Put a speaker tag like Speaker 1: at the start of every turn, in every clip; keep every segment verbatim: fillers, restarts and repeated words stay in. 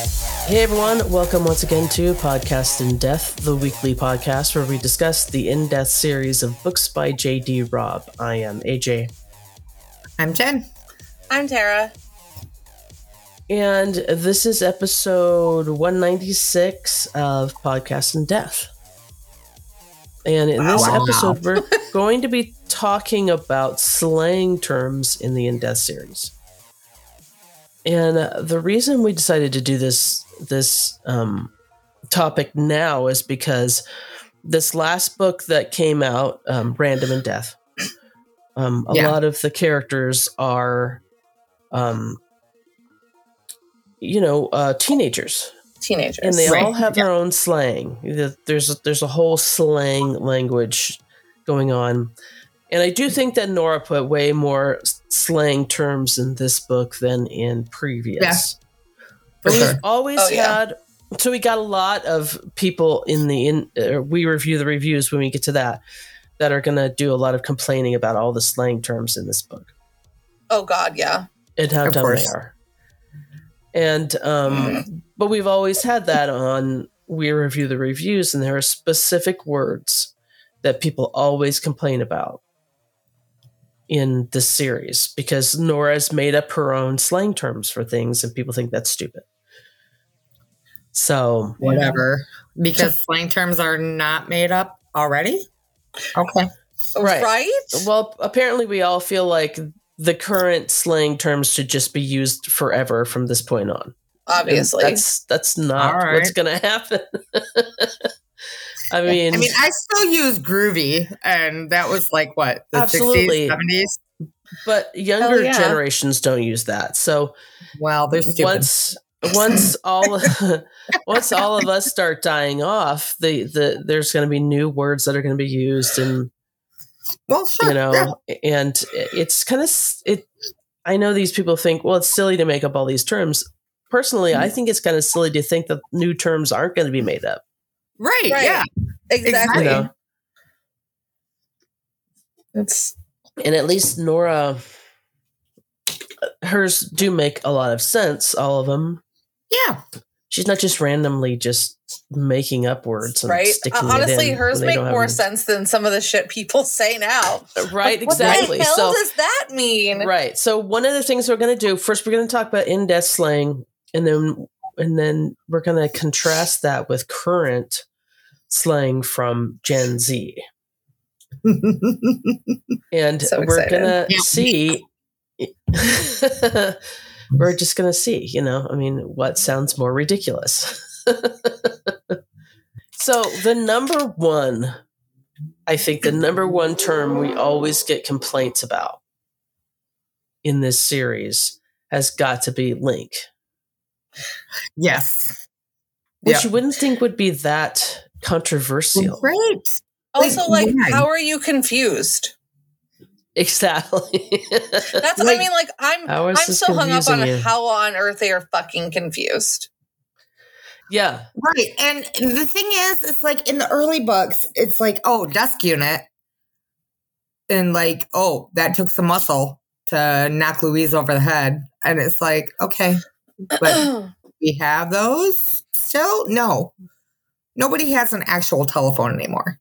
Speaker 1: Hey everyone, welcome once again to Podcast in Death, the weekly podcast where we discuss the In Death series of books by J D. Robb. I am A J.
Speaker 2: I'm Jen.
Speaker 3: I'm Tara.
Speaker 1: And this is episode one ninety-six of Podcast in Death. And in this
Speaker 2: wow.
Speaker 1: episode, we're going to be talking about slang terms in the In Death series. And uh, the reason we decided to do this this um, topic now is because this last book that came out, um, Random in Death, um, a
Speaker 2: yeah.
Speaker 1: lot of the characters are, um, you know, uh, teenagers.
Speaker 3: Teenagers.
Speaker 1: And they
Speaker 2: right.
Speaker 1: all have
Speaker 2: yeah.
Speaker 1: their own slang. There's, there's a whole slang language going on. And I do think that Nora put way more slang terms in this book than in previous.
Speaker 2: Yeah,
Speaker 1: but
Speaker 2: for
Speaker 1: we've
Speaker 2: sure.
Speaker 1: always
Speaker 3: Oh, yeah.
Speaker 1: had, so we got a lot of people in the, in uh, we review the reviews when we get to that, that are going to do a lot of complaining about all the slang terms in this book.
Speaker 3: Oh, God, yeah.
Speaker 1: And how
Speaker 2: Of
Speaker 1: dumb
Speaker 2: course.
Speaker 1: they are. And, um,
Speaker 3: Mm-hmm.
Speaker 1: but we've always had that on We Review the Reviews, and there are specific words that people always complain about in this series because Nora's made up her own slang terms for things and people think that's stupid. So
Speaker 2: Whatever. Because slang terms are not made up already? Okay.
Speaker 1: Right.
Speaker 3: Right?
Speaker 1: Well, apparently we all feel like the current slang terms should just be used forever from this point on.
Speaker 3: Obviously.
Speaker 1: And that's that's not
Speaker 2: All right.
Speaker 1: what's going to happen. I mean,
Speaker 2: I mean, I still use groovy, and that was like what, the
Speaker 1: Absolutely.
Speaker 2: sixties, seventies?
Speaker 1: but younger
Speaker 3: Hell yeah.
Speaker 1: generations don't use that. So
Speaker 2: Well, they're stupid.
Speaker 1: once once all once all of us start dying off, the, the there's going to be new words that are going to be used, and
Speaker 2: well, sure.
Speaker 1: you know,
Speaker 2: yeah.
Speaker 1: and it's kind of it. I know these people think, well, it's silly to make up all these terms. Personally, I think it's kind of silly to think that new terms aren't going to be made up.
Speaker 2: Right,
Speaker 3: Right.
Speaker 2: yeah.
Speaker 3: Exactly.
Speaker 1: You know,
Speaker 3: It's
Speaker 1: and at least Nora, hers do make a lot of sense. All of them.
Speaker 2: Yeah.
Speaker 1: She's not just randomly just making up words and
Speaker 3: right.
Speaker 1: sticking
Speaker 3: Uh, honestly,
Speaker 1: it in
Speaker 3: hers
Speaker 1: when they
Speaker 3: make
Speaker 1: don't have
Speaker 3: more
Speaker 1: any-
Speaker 3: sense than some of the shit people say now.
Speaker 1: Right,
Speaker 3: What
Speaker 1: exactly.
Speaker 3: the hell
Speaker 1: So
Speaker 3: does that mean?
Speaker 1: right. So one of the things we're going to do first, we're going to talk about in-depth slang, and then and then we're going to contrast that with current slang from Gen Z, and
Speaker 3: So
Speaker 1: we're
Speaker 3: excited.
Speaker 1: going to
Speaker 2: Yeah.
Speaker 1: see. We're just going to see, you know, I mean, what sounds more ridiculous. So the number one, I think the number one term we always get complaints about in this series has got to be link,
Speaker 2: Yes.
Speaker 1: which
Speaker 2: Yeah.
Speaker 1: you wouldn't think would be that controversial.
Speaker 2: Great.
Speaker 3: Also, like,
Speaker 2: Why?
Speaker 3: how are you confused?
Speaker 1: Exactly.
Speaker 3: That's, I
Speaker 2: Like,
Speaker 3: mean, like, I'm,
Speaker 1: how
Speaker 3: I'm
Speaker 1: is this
Speaker 3: so hung up on
Speaker 1: confusing you?
Speaker 3: how on earth they are fucking confused.
Speaker 1: Yeah.
Speaker 2: Right. And the thing is, it's like in the early books, it's like, oh, desk unit. And like, oh, that took some muscle to knock Louise over the head. And it's like, okay, but we have those still? No. Nobody has an actual telephone anymore.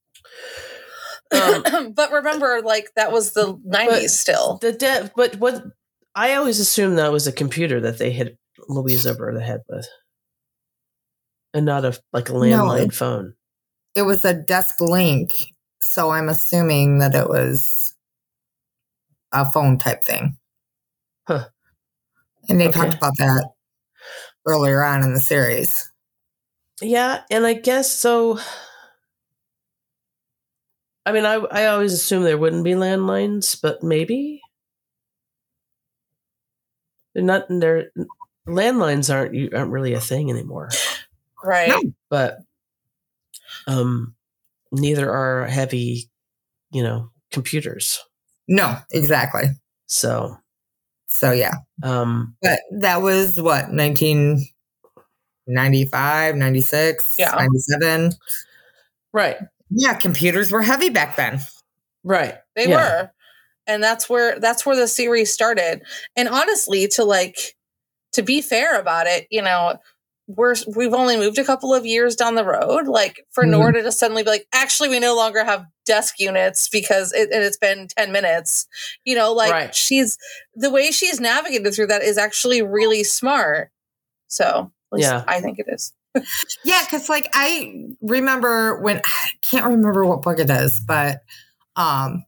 Speaker 1: Um,
Speaker 3: But remember, like, that was the nineties
Speaker 1: but
Speaker 3: still.
Speaker 1: the de- but what I always assumed that was a computer that they hit Louise over the head with, and not a like a landline
Speaker 2: it-
Speaker 1: phone.
Speaker 2: It was a desk link. So I'm assuming that it was a phone type thing.
Speaker 1: Huh.
Speaker 2: And they
Speaker 1: Okay.
Speaker 2: talked about that earlier on in the series.
Speaker 1: Yeah, and I guess so. I mean, I I always assumed there wouldn't be landlines, but maybe they're not. They're landlines aren't aren't really a thing anymore.
Speaker 3: Right.
Speaker 2: No.
Speaker 1: But um, neither are heavy, you know, computers.
Speaker 2: No, exactly.
Speaker 1: So
Speaker 2: So yeah.
Speaker 1: um,
Speaker 2: But that was what, nineteen ninety-five, ninety-six,
Speaker 3: Yeah.
Speaker 2: ninety-seven.
Speaker 1: right,
Speaker 2: Yeah, computers were heavy back then.
Speaker 1: right.
Speaker 3: They
Speaker 1: Yeah.
Speaker 3: were. And that's where that's where the series started. And honestly, to like to be fair about it, you know, we're we've only moved a couple of years down the road. Like for
Speaker 2: Mhm.
Speaker 3: Nora to just suddenly be like, actually, we no longer have desk units because it, and it's been ten minutes. You know, like
Speaker 1: Right.
Speaker 3: she's the way she's navigated through that is actually really smart. So at least
Speaker 1: Yeah.
Speaker 3: I think it is.
Speaker 2: Yeah, because like I remember when I can't remember what book it is, but um,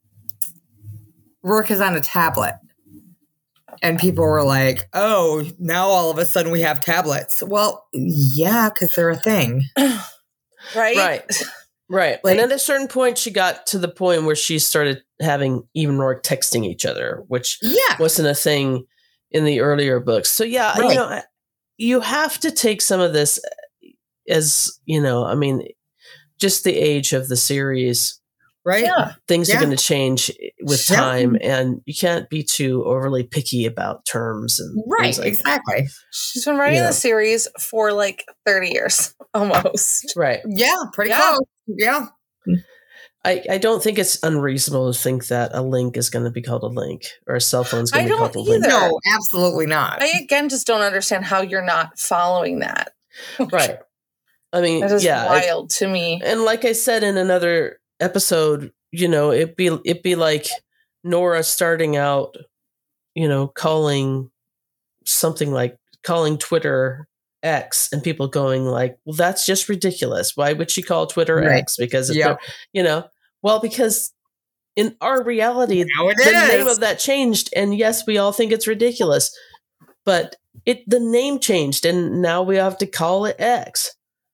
Speaker 2: Rourke is on a tablet. And people were like, oh, now all of a sudden we have tablets. Well, yeah, because they're a thing.
Speaker 3: Right?
Speaker 1: Right. Right.
Speaker 2: Like-
Speaker 1: and at a certain point, she got to the point where she started having even Rourke texting each other, which
Speaker 2: Yeah.
Speaker 1: wasn't a thing in the earlier books. So, yeah,
Speaker 2: Right.
Speaker 1: you know, you have to take some of this as, you know, I mean, just the age of the series.
Speaker 2: Right?
Speaker 3: Yeah.
Speaker 1: Things
Speaker 2: Yeah.
Speaker 1: are going to change with
Speaker 2: Yeah.
Speaker 1: time, and you can't be too overly picky about terms and
Speaker 2: Right,
Speaker 1: things like that.
Speaker 2: exactly.
Speaker 3: She's been writing
Speaker 1: You know.
Speaker 3: the series for like thirty years almost.
Speaker 1: Right.
Speaker 2: Yeah, pretty
Speaker 3: Yeah.
Speaker 2: close. Yeah.
Speaker 1: I, I don't think it's unreasonable to think that a link is going to be called a link, or a cell phone is going
Speaker 3: I
Speaker 1: to be
Speaker 3: don't
Speaker 1: called a link.
Speaker 3: either.
Speaker 2: No, absolutely not.
Speaker 3: I again just don't understand how you're not following that.
Speaker 1: Right. I mean,
Speaker 3: That is
Speaker 1: yeah. I-
Speaker 3: wild to me.
Speaker 1: and like I said in another episode, you know, it'd be it'd be like Nora starting out, you know, calling something like calling Twitter X, and people going like, well, that's just ridiculous. Why would she call Twitter
Speaker 2: Right.
Speaker 1: X? Because, it,
Speaker 2: Yep.
Speaker 1: you know, well, because in our reality,
Speaker 2: Now it
Speaker 1: the name
Speaker 2: is.
Speaker 1: of that changed. And yes, we all think it's ridiculous, but it the name changed, and now we have to call it X.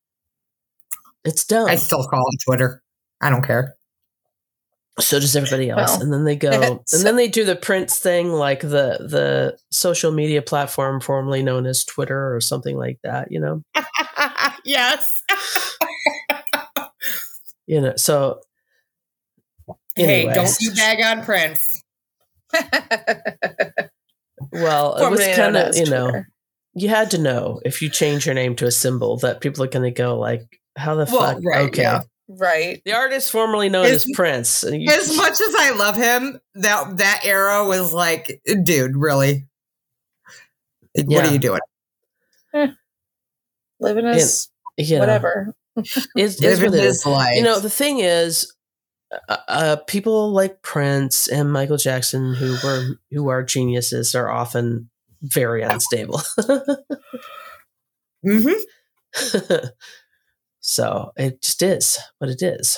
Speaker 1: It's dumb.
Speaker 2: I still call it Twitter. I don't care.
Speaker 1: So does everybody else.
Speaker 3: Well,
Speaker 1: and then they go,
Speaker 3: it's-
Speaker 1: and then they do the Prince thing, like the the social media platform formerly known as Twitter or something like that, you know?
Speaker 2: Yes.
Speaker 1: You know, so
Speaker 2: Hey,
Speaker 1: anyways.
Speaker 2: don't you bag on Prince.
Speaker 1: well, it was
Speaker 3: Formerly known
Speaker 1: kind of,
Speaker 3: as
Speaker 1: you know,
Speaker 3: Twitter.
Speaker 1: you had to know if you change your name to a symbol that people are going to go like, how the
Speaker 2: Well,
Speaker 1: fuck?
Speaker 2: right,
Speaker 1: okay.
Speaker 2: yeah.
Speaker 3: Right.
Speaker 1: The artist formerly known
Speaker 2: As-
Speaker 1: as Prince. and you-
Speaker 2: As much as I love him, that that era was like, dude, really? Like, What
Speaker 1: Yeah.
Speaker 2: are you doing?
Speaker 3: Living his
Speaker 1: you know,
Speaker 3: whatever.
Speaker 1: Is, is
Speaker 2: Living
Speaker 1: what it is.
Speaker 2: his life.
Speaker 1: You know, the thing is, uh, uh, people like Prince and Michael Jackson, who were who are geniuses, are often very unstable.
Speaker 2: Mm-hmm.
Speaker 1: So it just is what it is.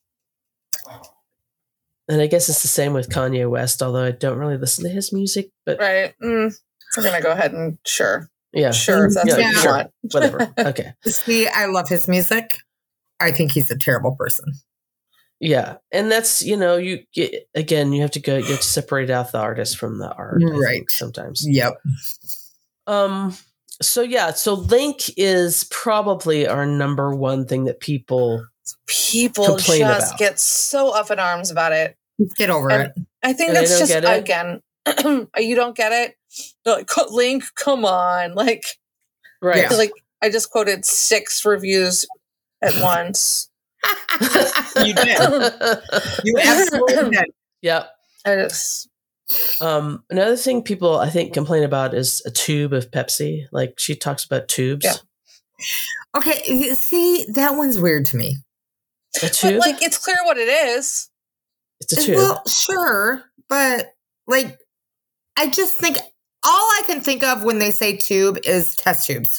Speaker 1: And I guess it's the same with Kanye West, although I don't really listen to his music. But
Speaker 3: Right. Mm, we're gonna go ahead and sure.
Speaker 1: yeah,
Speaker 3: Sure, if that's
Speaker 1: Yeah,
Speaker 3: what you
Speaker 1: sure.
Speaker 3: want.
Speaker 1: whatever. Okay.
Speaker 2: See, I love his music. I think he's a terrible person.
Speaker 1: Yeah, and that's you know you get, again you have to go you have to separate out the artist from the art, I
Speaker 2: Right.
Speaker 1: think, sometimes.
Speaker 2: Yep.
Speaker 1: Um. So yeah, so Link is probably our number one thing that people.
Speaker 3: People
Speaker 1: Complain
Speaker 3: just
Speaker 1: about.
Speaker 3: get so up in arms about it.
Speaker 2: Get over
Speaker 3: And-
Speaker 2: it.
Speaker 3: I think
Speaker 1: And they
Speaker 3: that's
Speaker 1: don't
Speaker 3: just
Speaker 1: get it?
Speaker 3: again. You don't get it. They're like, "Co- Link, come on! Like,
Speaker 1: Right.
Speaker 2: Yeah.
Speaker 3: like I just quoted six reviews at once.
Speaker 2: You did. You absolutely did.
Speaker 1: Yep.
Speaker 3: I just
Speaker 1: Um. Another thing people I think complain about is a tube of Pepsi. Like she talks about tubes.
Speaker 3: Yeah.
Speaker 2: Okay, see, that one's weird to me.
Speaker 1: A
Speaker 3: but
Speaker 1: tube.
Speaker 3: like it's clear what it is.
Speaker 1: it's a tube.
Speaker 2: Well, sure, but like, I just think all I can think of when they say tube is test tubes.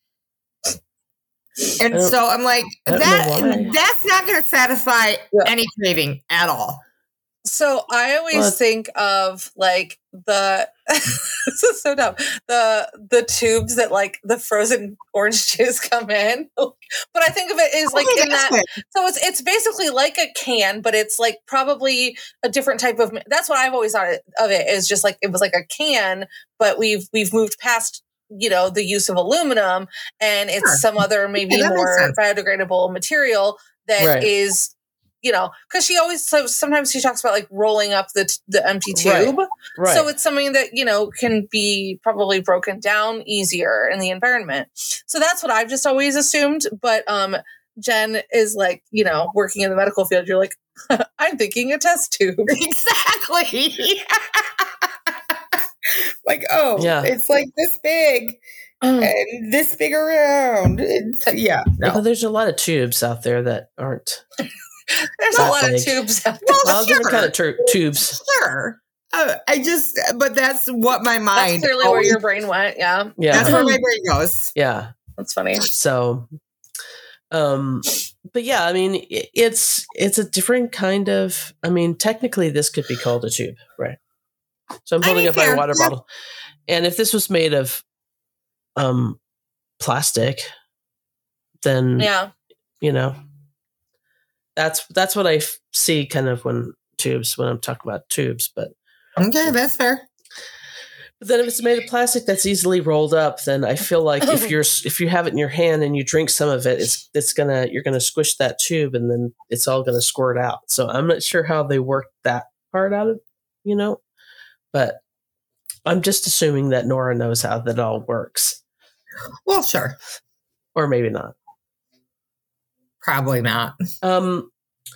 Speaker 2: And
Speaker 1: I don't-
Speaker 2: so I'm like,
Speaker 1: I don't
Speaker 2: that
Speaker 1: know why.
Speaker 2: that's not going to satisfy
Speaker 3: Yeah.
Speaker 2: any craving at all.
Speaker 3: So I always
Speaker 1: Well-
Speaker 3: think of like the this is so dumb. The the tubes that like the frozen orange juice come in. But I think of it as like
Speaker 2: Okay,
Speaker 3: in
Speaker 2: that's
Speaker 3: that
Speaker 2: good.
Speaker 3: so it's it's basically like a can, but it's like probably a different type of that's what I've always thought of it is just like it was like a can, but we've we've moved past you know the use of aluminum and it's
Speaker 2: Sure.
Speaker 3: some other maybe
Speaker 2: that makes
Speaker 3: more
Speaker 2: sense.
Speaker 3: biodegradable material that is
Speaker 1: Right.
Speaker 3: you know, because she always so sometimes she talks about like rolling up the t- the empty
Speaker 1: Right.
Speaker 3: tube.
Speaker 1: Right.
Speaker 3: So it's something that you know can be probably broken down easier in the environment. So that's what I've just always assumed. But um, Jen is like you know working in the medical field. You're like, I'm thinking a test tube.
Speaker 2: Exactly. Like, oh,
Speaker 1: Yeah.
Speaker 2: it's like this big and this big around. It's, yeah,
Speaker 1: Yeah,
Speaker 2: no.
Speaker 1: but there's a lot of tubes out there that aren't.
Speaker 3: There's
Speaker 1: That
Speaker 3: a lot
Speaker 1: big.
Speaker 3: of tubes out there.
Speaker 2: Well,
Speaker 1: Well, different
Speaker 2: sure.
Speaker 1: kind of tur- tubes.
Speaker 2: Sure. Uh, I just, but that's what my mind.
Speaker 3: That's clearly where
Speaker 2: always-
Speaker 3: your brain went. Yeah,
Speaker 1: Yeah.
Speaker 2: That's where my brain goes.
Speaker 1: Yeah.
Speaker 3: that's funny.
Speaker 1: So, um, but yeah, I mean, i- it's it's a different kind of. I mean, technically, this could be called a tube, right? So I'm
Speaker 2: I
Speaker 1: holding
Speaker 2: mean,
Speaker 1: up my
Speaker 2: fair,
Speaker 1: water
Speaker 2: yeah.
Speaker 1: bottle, and if this was made of, um, plastic, then
Speaker 3: Yeah,
Speaker 1: you know, that's that's what I f- see kind of when tubes when I'm talking about tubes, but.
Speaker 2: Okay, that's fair.
Speaker 1: But then if it's made of plastic that's easily rolled up, then I feel like if you're if you have it in your hand and you drink some of it, it's it's gonna you're gonna squish that tube and then it's all gonna squirt out. So I'm not sure how they work that part out of, you know, but I'm just assuming that Nora knows how that all works,
Speaker 2: Well, sure.
Speaker 1: or maybe not.
Speaker 2: Probably not.
Speaker 1: Um.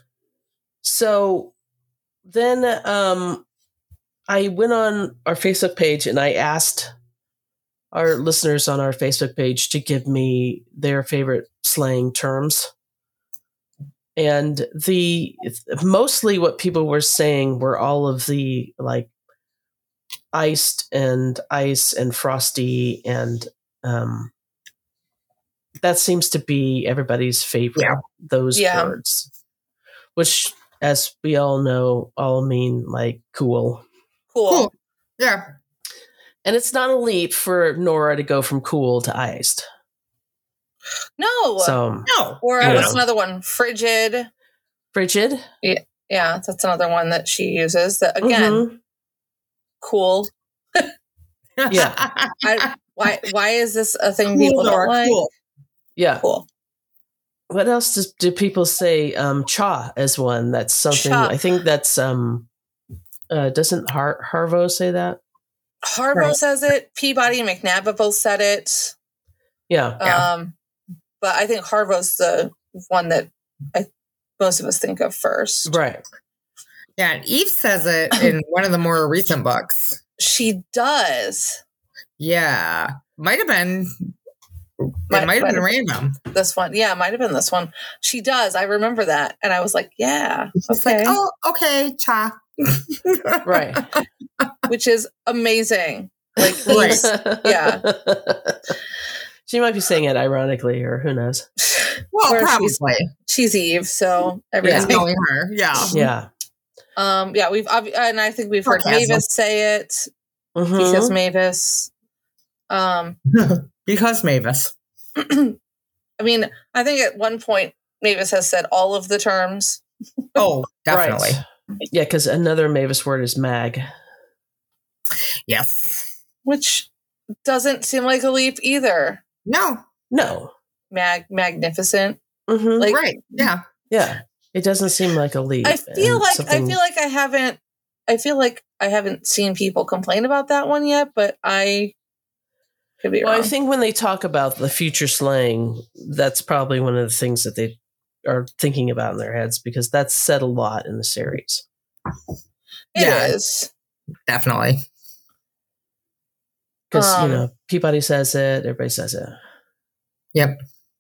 Speaker 1: So then, um. I went on our Facebook page and I asked our listeners on our Facebook page to give me their favorite slang terms. And the mostly what people were saying were all of the like iced and ice and frosty, and um, that seems to be everybody's favorite.
Speaker 2: Yeah.
Speaker 1: Those
Speaker 3: Yeah.
Speaker 1: words, which, as we all know, all mean like cool.
Speaker 3: cool.
Speaker 2: Cool. Yeah.
Speaker 1: And it's not a leap for Nora to go from cool to iced.
Speaker 3: No.
Speaker 1: So
Speaker 2: No.
Speaker 3: or
Speaker 1: you
Speaker 3: what's
Speaker 1: know.
Speaker 3: another one? Frigid.
Speaker 1: frigid.
Speaker 3: Yeah, that's another one that she uses. That again,
Speaker 1: Mhm.
Speaker 3: cool.
Speaker 1: Yeah.
Speaker 3: I, why? Why is this a thing people
Speaker 2: Cool
Speaker 3: don't
Speaker 2: or
Speaker 3: like?
Speaker 2: cool.
Speaker 1: Yeah.
Speaker 3: Cool.
Speaker 1: What else does, do people say? Um, cha is one. That's something.
Speaker 3: Cha.
Speaker 1: I think that's um. Uh, doesn't Har- Harvo say that?
Speaker 3: Harvo
Speaker 2: Right.
Speaker 3: says it. Peabody and McNabb have both said it.
Speaker 1: Yeah.
Speaker 2: Yeah.
Speaker 3: Um, but I think Harvo's the one that I, most of us think of first.
Speaker 1: Right.
Speaker 2: Yeah, and Eve says it in one of the more recent books.
Speaker 3: She does.
Speaker 2: Yeah. Might have been. It
Speaker 3: Might-
Speaker 2: might have been
Speaker 3: might
Speaker 2: random.
Speaker 3: This one. Yeah, it might have been this one. She does. I remember that. And I was like, yeah.
Speaker 2: It's
Speaker 3: Okay.
Speaker 2: like, oh, okay, cha.
Speaker 1: Right.
Speaker 3: Which is amazing. Like,
Speaker 2: Right.
Speaker 3: Eve's- yeah.
Speaker 1: She might be saying it ironically, or who knows?
Speaker 2: Well,
Speaker 3: Or
Speaker 2: probably.
Speaker 3: she's- She's Eve, so
Speaker 2: It's
Speaker 3: everything.
Speaker 2: knowing her. Yeah.
Speaker 1: Yeah.
Speaker 3: Um, yeah, we've ob- and I think we've heard
Speaker 2: Sarcasm.
Speaker 3: Mavis say it
Speaker 1: Mhm.
Speaker 3: because Mavis. Um,
Speaker 2: Because Mavis.
Speaker 3: I mean, I think at one point Mavis has said all of the terms.
Speaker 2: Oh, definitely.
Speaker 1: Right. Yeah, because another Mavis word is mag.
Speaker 2: Yes.
Speaker 3: Which doesn't seem like a leap either.
Speaker 2: No.
Speaker 1: No.
Speaker 3: Mag, magnificent.
Speaker 1: Mhm.
Speaker 3: Like,
Speaker 2: right. Yeah.
Speaker 1: Yeah. It doesn't seem like a leap.
Speaker 3: I feel
Speaker 1: and
Speaker 3: like
Speaker 1: something-
Speaker 3: I feel like I haven't. I feel like I haven't seen people complain about that one yet, but I could be
Speaker 1: Well,
Speaker 3: wrong.
Speaker 1: I think when they talk about the future slang, that's probably one of the things that they are thinking about in their heads, because that's said a lot in the series.
Speaker 3: it
Speaker 2: yeah.
Speaker 3: is.
Speaker 2: Definitely.
Speaker 1: Because,
Speaker 3: Um,
Speaker 1: you know, Peabody says it, everybody says it.
Speaker 2: Yep.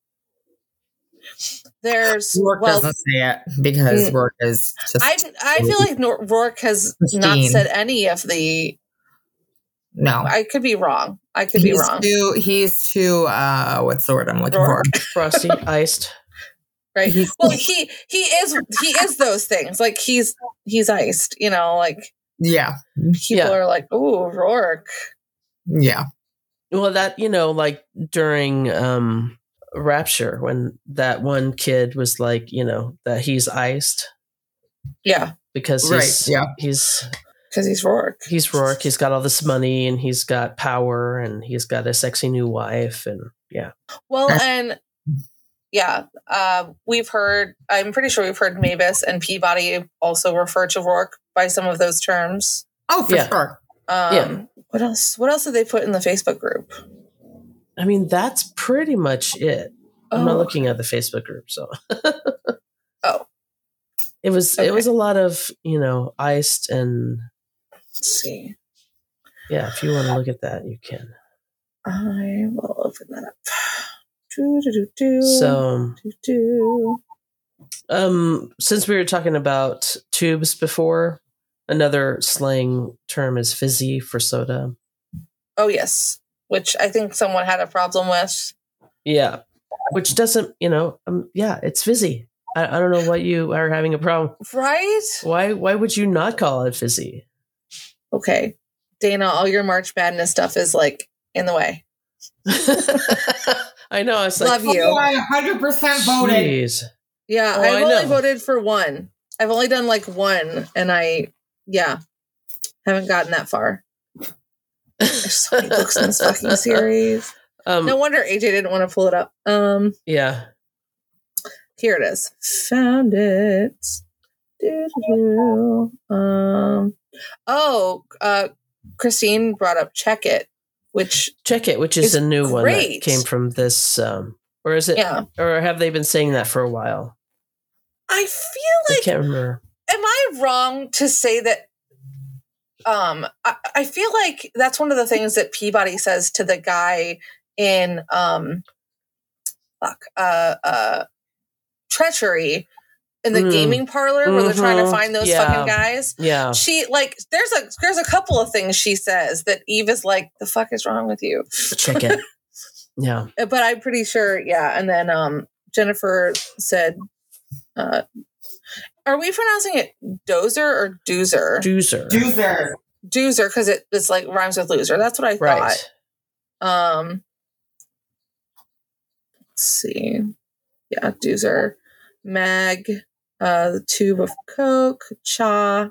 Speaker 3: There's
Speaker 2: Rourke
Speaker 3: well,
Speaker 2: doesn't say it because
Speaker 3: Mm.
Speaker 2: Rourke is just.
Speaker 3: I I feel like Nor- Rourke has not
Speaker 2: Christine.
Speaker 3: said any of the.
Speaker 2: no.
Speaker 3: I could be wrong. I could be
Speaker 2: he's
Speaker 3: wrong.
Speaker 2: too. He's too. Uh, what's the word I'm looking
Speaker 3: Rourke.
Speaker 2: for?
Speaker 1: Frosty, iced.
Speaker 3: Right.
Speaker 2: He's-
Speaker 3: Well, he he is he is those things. Like he's he's iced. You know, like
Speaker 2: Yeah.
Speaker 3: people
Speaker 1: Yeah.
Speaker 3: are like, "Ooh, Rourke."
Speaker 2: Yeah.
Speaker 1: Well, that, you know, like during um, Rapture, when that one kid was like, you know, that he's iced
Speaker 3: Yeah,
Speaker 1: because
Speaker 2: Right,
Speaker 1: he's,
Speaker 2: yeah.
Speaker 1: he's,
Speaker 3: because he's Rourke.
Speaker 1: he's Rourke. He's got all this money and he's got power and he's got a sexy new wife. And yeah.
Speaker 3: Well,
Speaker 2: That's-
Speaker 3: and yeah, uh, we've heard. I'm pretty sure we've heard Mavis and Peabody also refer to Rourke by some of those terms.
Speaker 2: Oh, for
Speaker 1: Yeah.
Speaker 2: sure.
Speaker 3: Um,
Speaker 1: Yeah.
Speaker 3: What else? What else did they put in the Facebook group?
Speaker 1: I mean, that's pretty much it. I'm not
Speaker 3: Oh.
Speaker 1: looking at the Facebook group, so.
Speaker 3: Oh.
Speaker 1: It was
Speaker 3: Okay.
Speaker 1: it was a lot of, you know, iced and
Speaker 3: Let's see.
Speaker 1: Yeah, if you want to look at that, you can.
Speaker 3: I will open that up. Do, do, do, do,
Speaker 1: So,
Speaker 3: do, do.
Speaker 1: um, since we were talking about tubes before, another slang term is fizzy for soda.
Speaker 3: Oh, yes. Which I think someone had a problem with.
Speaker 1: Yeah. Which doesn't, you know, um, yeah, it's fizzy. I, I don't know what you are having a problem.
Speaker 3: Right?
Speaker 1: Why Why would you not call it fizzy?
Speaker 3: Okay. Dana, all your March Madness stuff is like in the way.
Speaker 1: I know. I was like,
Speaker 3: Love you.
Speaker 2: Oh, I one hundred percent voted.
Speaker 1: Jeez.
Speaker 3: Yeah,
Speaker 1: Oh,
Speaker 3: I've
Speaker 1: I
Speaker 3: only
Speaker 1: know.
Speaker 3: voted for one. I've only done like one, and I, yeah, haven't gotten that far. There's so many books in this fucking series.
Speaker 1: Um,
Speaker 3: No wonder A J didn't want to pull it up. Um,
Speaker 1: yeah.
Speaker 3: here it is. Found it. Doo-doo-doo. Um, oh, uh, Christine brought up Check It, which
Speaker 1: Check It, which is
Speaker 3: It's
Speaker 1: a new one that
Speaker 3: great.
Speaker 1: came from this, um, or is it,
Speaker 3: yeah,
Speaker 1: or have they been saying that for a while?
Speaker 3: I feel
Speaker 1: I
Speaker 3: like.
Speaker 1: can't remember.
Speaker 3: Am I wrong to say that? Um, I, I feel like that's one of the things that Peabody says to the guy in um, fuck, uh, uh, Treachery in the
Speaker 1: Mm.
Speaker 3: gaming parlor where they're trying to
Speaker 1: Mhm.
Speaker 3: find those
Speaker 1: Yeah.
Speaker 3: fucking guys.
Speaker 1: Yeah.
Speaker 3: She like there's a there's a couple of things she says that Eve is like, the fuck is wrong with you?
Speaker 1: Check It. Yeah.
Speaker 3: But I'm pretty sure, yeah. And then um, Jennifer said, uh, "Are we pronouncing it Dozer or Doozer?
Speaker 1: Doozer.
Speaker 2: Doozer.
Speaker 3: Doozer because it, it's like rhymes with loser. That's what I
Speaker 1: Right.
Speaker 3: thought. Um, let's see. Yeah, Doozer. Mag, uh, the tube of Coke, Cha.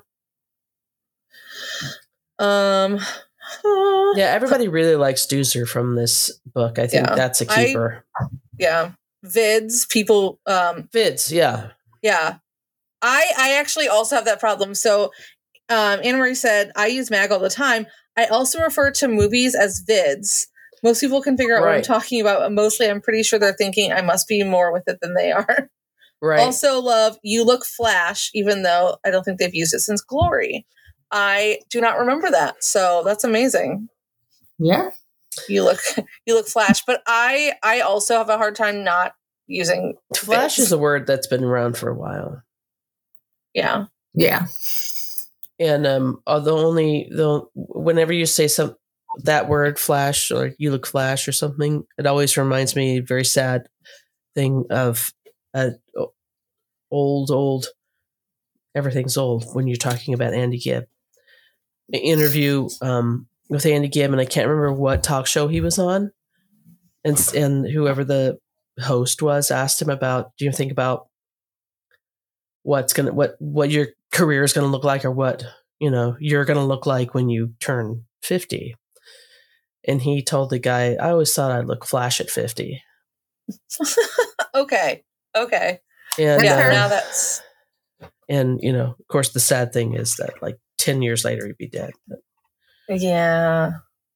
Speaker 3: Um, uh,
Speaker 1: Yeah, everybody really likes Doozer from this book. I think
Speaker 3: Yeah.
Speaker 1: that's a
Speaker 3: I-
Speaker 1: keeper.
Speaker 3: yeah. Vids, people, um,
Speaker 1: Vids, yeah.
Speaker 3: yeah. I I actually also have that problem. So um, Anne Marie said, I use Mag all the time. I also refer to movies as vids. Most people can figure out what I'm
Speaker 1: Right.
Speaker 3: talking about, but mostly I'm pretty sure they're thinking I must be more with it than they are.
Speaker 1: Right.
Speaker 3: Also love You Look Flash, even though I don't think they've used it since Glory. I do not remember that. So that's amazing.
Speaker 2: Yeah.
Speaker 3: You look you look Flash. But I I also have a hard time not using
Speaker 1: Flash
Speaker 3: vids.
Speaker 1: is a word that's been around for a while.
Speaker 3: Yeah.
Speaker 2: Yeah.
Speaker 1: And um although only though whenever you say some that word flash or you look flash or something, it always reminds me a very sad thing of a old old everything's old when you're talking about Andy Gibb. An interview um with Andy Gibb, and I can't remember what talk show he was on. And and whoever the host was asked him about, do you think about what's gonna what what your career is gonna look like, or what you know you're gonna look like when you turn fifty? And he told the guy, I always thought I'd look flash at fifty.
Speaker 3: Okay. Okay.
Speaker 1: And
Speaker 3: Yeah,
Speaker 1: uh,
Speaker 3: now that's
Speaker 1: and you know, of course, the sad thing is that like ten years later he'd be dead. But,
Speaker 3: yeah.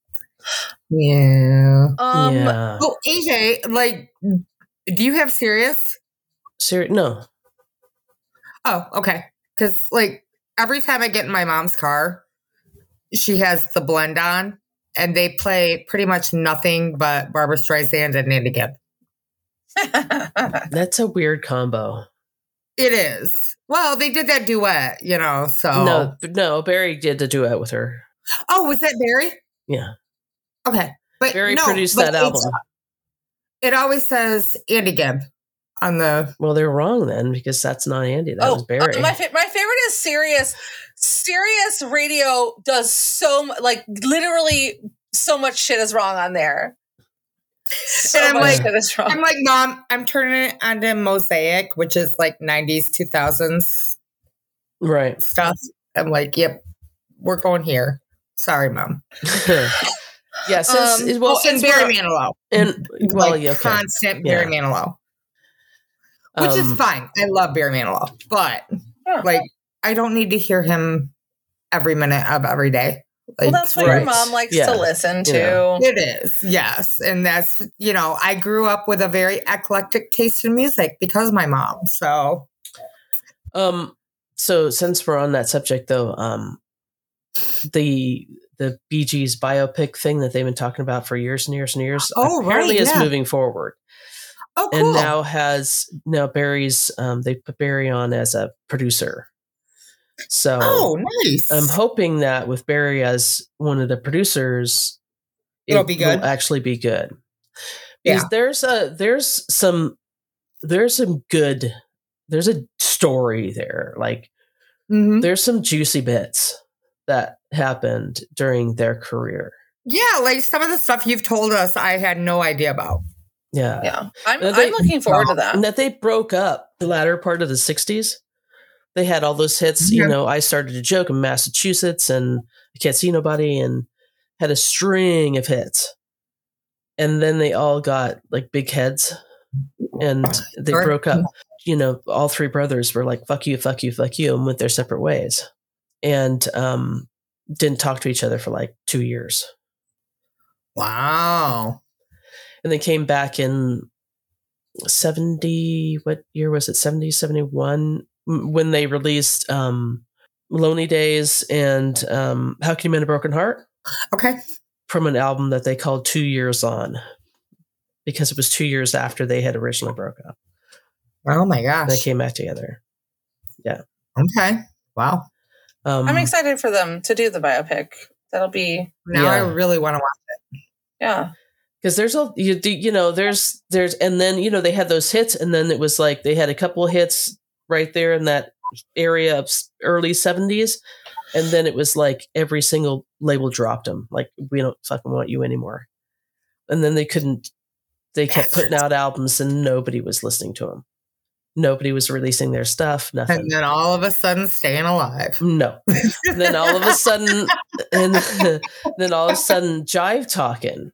Speaker 2: Yeah.
Speaker 3: Um
Speaker 1: yeah,
Speaker 2: Oh, A J, like, do you have Sirius?
Speaker 1: Ser- no,
Speaker 2: Oh, okay. Because, like, every time I get in my mom's car, she has the blend on, and they play pretty much nothing but Barbara Streisand and Andy Gibb.
Speaker 1: that's a weird combo.
Speaker 2: It is. Well, they did that duet, you know, so.
Speaker 1: No, no, Barry did the duet with her.
Speaker 2: Oh, was that Barry?
Speaker 1: Yeah,
Speaker 2: Okay. But
Speaker 1: Barry
Speaker 2: no,
Speaker 1: produced
Speaker 2: but
Speaker 1: that
Speaker 2: it's-
Speaker 1: album.
Speaker 2: It always says Andy Gibb on the.
Speaker 1: Well, they're wrong then, because that's not Andy. That
Speaker 3: oh,
Speaker 1: was Barry.
Speaker 3: uh, my fa- my favorite is Sirius. Sirius Radio does so mu- like literally so much shit is wrong on there. So
Speaker 2: And I'm
Speaker 3: much
Speaker 2: like-
Speaker 3: shit is wrong.
Speaker 2: I'm like, Mom, I'm turning it onto Mosaic, which is like nineties, two thousands
Speaker 1: Right.
Speaker 2: stuff. I'm like, yep, we're going here. Sorry, Mom.
Speaker 1: Yeah, since
Speaker 3: Um,
Speaker 1: well,
Speaker 2: Oh, and
Speaker 1: since
Speaker 2: Barry
Speaker 1: we're-
Speaker 2: Manilow.
Speaker 1: and well,
Speaker 2: like
Speaker 1: yeah, okay.
Speaker 2: constant Barry
Speaker 1: Yeah.
Speaker 2: Manilow. Which is
Speaker 1: Um,
Speaker 2: fine. I love Barry Manilow. But
Speaker 3: Yeah.
Speaker 2: like I don't need to hear him every minute of every day.
Speaker 3: Well,
Speaker 2: Like,
Speaker 3: that's what
Speaker 1: right.
Speaker 3: your mom likes
Speaker 1: Yeah.
Speaker 3: to listen to.
Speaker 1: Yeah.
Speaker 2: it is, yes. And that's, you know, I grew up with a very eclectic taste in music because of my mom. So
Speaker 1: Um. So since we're on that subject, though, um, the the Bee Gees biopic thing that they've been talking about for years and years and years.
Speaker 2: Oh,
Speaker 1: apparently
Speaker 2: right,
Speaker 1: is
Speaker 2: yeah.
Speaker 1: moving forward.
Speaker 2: Oh, cool.
Speaker 1: And now has now Barry's um, they put Barry on as a producer. So
Speaker 2: oh, nice.
Speaker 1: I'm hoping that with Barry as one of the producers,
Speaker 2: It'll
Speaker 1: it
Speaker 2: be good.
Speaker 1: will actually be good. Because
Speaker 2: Yeah.
Speaker 1: there's a there's some there's some good there's a story there. Like
Speaker 2: Mhm.
Speaker 1: there's some juicy bits that happened during their career.
Speaker 2: Yeah, like some of the stuff you've told us, I had no idea about.
Speaker 1: Yeah.
Speaker 3: Yeah. I'm,
Speaker 1: And they-
Speaker 3: I'm looking forward to that.
Speaker 1: And that they broke up the latter part of the sixties. They had all those hits, you
Speaker 2: Yeah.
Speaker 1: know, I Started a Joke in Massachusetts and I Can't See Nobody, and had a string of hits. And then they all got like big heads and they
Speaker 2: Sure.
Speaker 1: broke up. You know, all three brothers were like, fuck you, fuck you, fuck you, and went their separate ways. And um, didn't talk to each other for like two years.
Speaker 2: Wow.
Speaker 1: And they came back in seventy, what year was it? seventy, seventy-one, when they released um, Lonely Days and um, How Can You Mend a Broken Heart?
Speaker 2: Okay.
Speaker 1: From an album that they called Two Years On, because it was two years after they had originally broke up.
Speaker 2: Oh my
Speaker 1: They
Speaker 2: gosh.
Speaker 1: came back together.
Speaker 2: Okay. Wow.
Speaker 1: Um,
Speaker 3: I'm excited for them to do the biopic. That'll be,
Speaker 2: Now
Speaker 1: Yeah.
Speaker 2: I really want to watch
Speaker 3: yeah.
Speaker 1: because there's a you, do- you know there's there's and then you know they had those hits, and then it was like they had a couple of hits right there in that area of s- early seventies, and then it was like every single label dropped them, like we don't fucking want you anymore, and then they couldn't they kept putting out albums and nobody was listening to them, nobody was releasing their stuff,
Speaker 2: it.
Speaker 1: nothing.
Speaker 2: And then all of a sudden, staying alive.
Speaker 1: No. And then all of a sudden, and then all of a sudden, Jive Talking,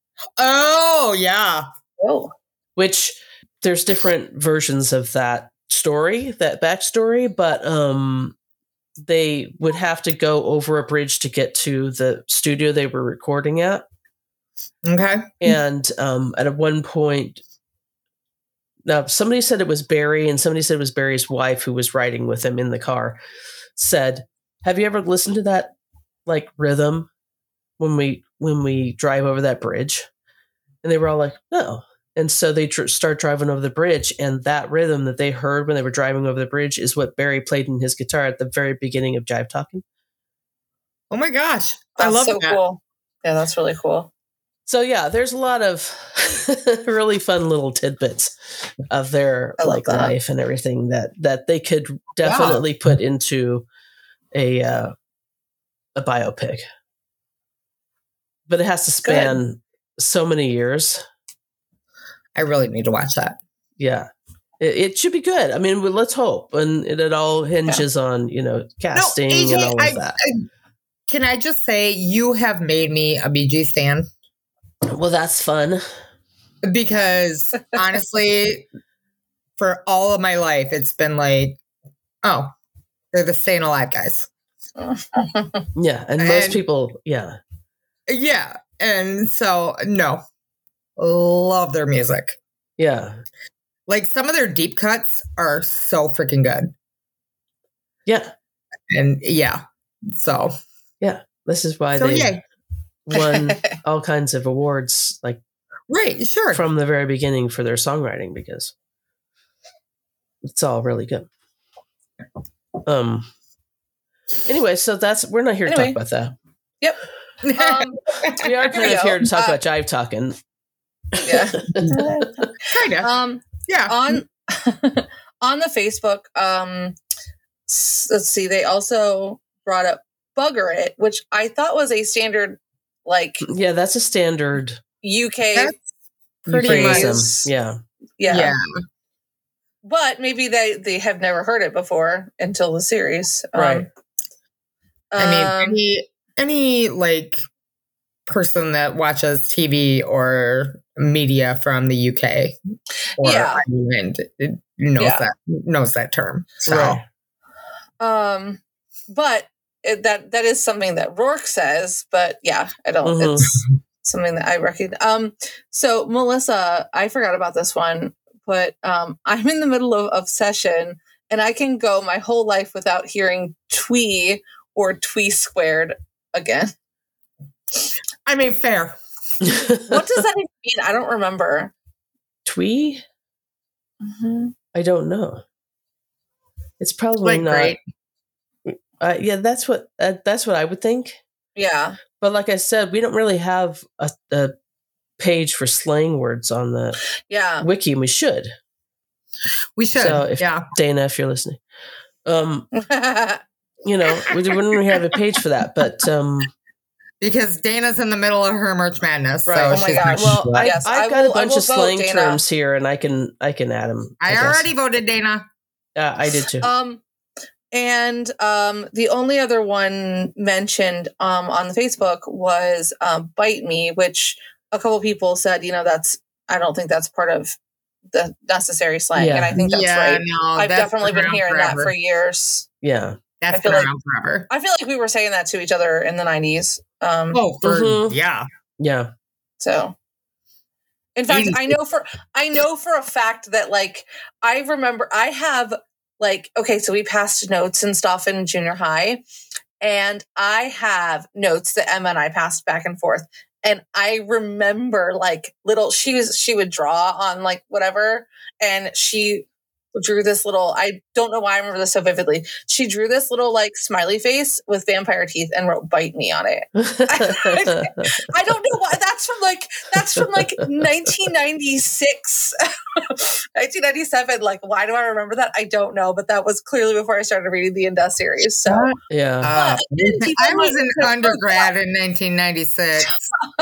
Speaker 2: Oh, yeah.
Speaker 3: Oh,
Speaker 1: which there's different versions of that story, that backstory, but um, they would have to go over a bridge to get to the studio they were recording at.
Speaker 2: Okay.
Speaker 1: And um, at one point, now somebody said it was Barry, and somebody said it was Barry's wife who was riding with him in the car, said, "Have you ever listened to that like rhythm when we when we drive over that bridge?" And they were all like, "No." And so they tr- start driving over the bridge, and that rhythm that they heard when they were driving over the bridge is what Barry played in his guitar at the very beginning of Jive Talking.
Speaker 2: Oh my gosh. I
Speaker 3: that's
Speaker 2: love
Speaker 3: so
Speaker 2: that.
Speaker 3: cool. Yeah, that's really cool.
Speaker 1: So yeah, there's a lot of really fun little tidbits of their
Speaker 3: I love
Speaker 1: like
Speaker 3: that.
Speaker 1: life and everything that that they could definitely put into a uh, a biopic. But it has to span so many years.
Speaker 2: I really need to watch that.
Speaker 1: Yeah, it, it should be good. I mean, well, let's hope, and it, it all hinges on you know casting
Speaker 2: A J,
Speaker 1: and all of
Speaker 2: I-
Speaker 1: that.
Speaker 2: I- can I just say you have made me a B G stan?
Speaker 1: Well, that's fun.
Speaker 2: Because honestly, for all of my life, it's been like, oh, they're the Staying Alive guys.
Speaker 1: Yeah, and most
Speaker 2: And-
Speaker 1: people, yeah,
Speaker 2: Yeah. And so, no, love their music.
Speaker 1: yeah,
Speaker 2: Like some of their deep cuts are so freaking good.
Speaker 1: yeah.
Speaker 2: And yeah, so,
Speaker 1: This is why
Speaker 2: so
Speaker 1: they
Speaker 2: yay.
Speaker 1: won all kinds of awards, like
Speaker 2: Right, sure.
Speaker 1: from the very beginning for their songwriting, because it's all really good. Um. Anyway, so that's we're not here to
Speaker 3: Anyway.
Speaker 1: talk about that.
Speaker 3: Yep. Um,
Speaker 1: We are
Speaker 3: Here
Speaker 1: kind
Speaker 3: we
Speaker 1: of
Speaker 3: go.
Speaker 1: here to talk
Speaker 3: Uh,
Speaker 1: about Jive Talking.
Speaker 3: yeah.
Speaker 2: kind of.
Speaker 3: Um,
Speaker 2: Yeah.
Speaker 3: on on the Facebook, um, s- let's see, they also brought up Bugger It, which I thought was a standard, like
Speaker 1: Yeah, that's a standard
Speaker 3: U K.
Speaker 2: That's pretty
Speaker 3: Phrase.
Speaker 1: euphemism. Yeah,
Speaker 3: yeah.
Speaker 2: yeah.
Speaker 3: But maybe they they have never heard it before until the series, Um,
Speaker 1: Right.
Speaker 2: I mean,
Speaker 3: um,
Speaker 2: any any like person that watches T V or media from the U K or
Speaker 3: Yeah.
Speaker 2: Ireland it knows
Speaker 3: Yeah.
Speaker 2: that knows that term. So
Speaker 1: right.
Speaker 3: um, but it, that that is something that Rourke says. But yeah, I don't.
Speaker 1: Mhm.
Speaker 3: It's something that I recognize. Um, so Melissa, I forgot about this one, but um, I'm in the middle of obsession, and I can go my whole life without hearing twee or twee squared again.
Speaker 2: I mean, fair.
Speaker 3: What does that even mean? I don't remember.
Speaker 1: Twee?
Speaker 3: Mm-hmm.
Speaker 1: I don't know. It's probably
Speaker 2: Like,
Speaker 1: not.
Speaker 2: great.
Speaker 1: Uh, yeah, that's what uh, that's what I would think.
Speaker 3: Yeah.
Speaker 1: But like I said, we don't really have a, a page for slang words on the
Speaker 3: Yeah.
Speaker 1: wiki, and we should.
Speaker 2: We should.
Speaker 1: So if,
Speaker 2: yeah.
Speaker 1: Dana, if you're listening, um, you know, we wouldn't really have a page for that. But um,
Speaker 2: because Dana's in the middle of her March Madness.
Speaker 1: Right.
Speaker 2: So
Speaker 3: Oh my
Speaker 2: she's
Speaker 3: gosh.
Speaker 2: not-
Speaker 1: well, I,
Speaker 3: Yes,
Speaker 1: I've
Speaker 3: I
Speaker 1: got
Speaker 3: will-
Speaker 1: a
Speaker 3: I
Speaker 1: bunch
Speaker 3: will
Speaker 1: of
Speaker 3: vote,
Speaker 1: slang
Speaker 3: Dana.
Speaker 1: terms here, and I can I can add them.
Speaker 2: I
Speaker 1: guess.
Speaker 2: already voted Dana.
Speaker 1: Uh, I did too.
Speaker 3: Um, and um, the only other one mentioned um, on the Facebook was um, "bite me," which a couple people said, you know, that's I don't think that's part of the necessary slang,
Speaker 1: Yeah.
Speaker 3: and I think that's
Speaker 2: yeah,
Speaker 3: right.
Speaker 2: no,
Speaker 3: I've
Speaker 2: that's
Speaker 3: definitely been
Speaker 2: around
Speaker 3: hearing
Speaker 2: forever.
Speaker 3: that for years.
Speaker 1: Yeah.
Speaker 2: That's
Speaker 3: I feel
Speaker 2: been
Speaker 3: like-
Speaker 2: around forever.
Speaker 3: I feel like we were saying that to each other in the nineties. Um,
Speaker 2: Oh, for
Speaker 1: Mhm.
Speaker 2: yeah.
Speaker 1: Yeah.
Speaker 3: So, in fact,
Speaker 2: Easy.
Speaker 3: I know for I know for a fact that like I remember I have like okay, so we passed notes and stuff in junior high, and I have notes that Emma and I passed back and forth, and I remember like little she was she would draw on like whatever, and she drew this little I don't know why I remember this so vividly. She drew this little like smiley face with vampire teeth and wrote "bite me" on it. I don't know why. That's from like that's from like nineteen ninety-six, nineteen ninety-seven. Like, why do I remember that? I don't know, but that was clearly before I started reading the Indus series. So
Speaker 1: yeah.
Speaker 2: Uh,
Speaker 3: then people
Speaker 2: I was
Speaker 3: might-
Speaker 2: an undergrad in nineteen ninety-six.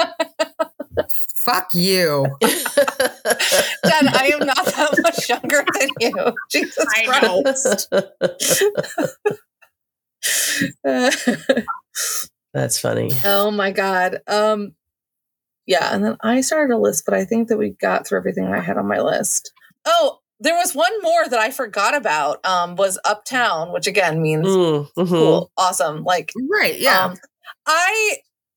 Speaker 2: Fuck you.
Speaker 3: Jen, I am not that much younger than you. Jesus
Speaker 2: I know.
Speaker 3: Christ.
Speaker 1: That's funny.
Speaker 3: Oh my god. Um, yeah, and then I started a list, but I think that we got through everything I had on my list. Oh, there was one more that I forgot about. Um, was Uptown, which again means
Speaker 1: Mm, mhm.
Speaker 3: cool, awesome. Like,
Speaker 2: Right, yeah.
Speaker 3: um, I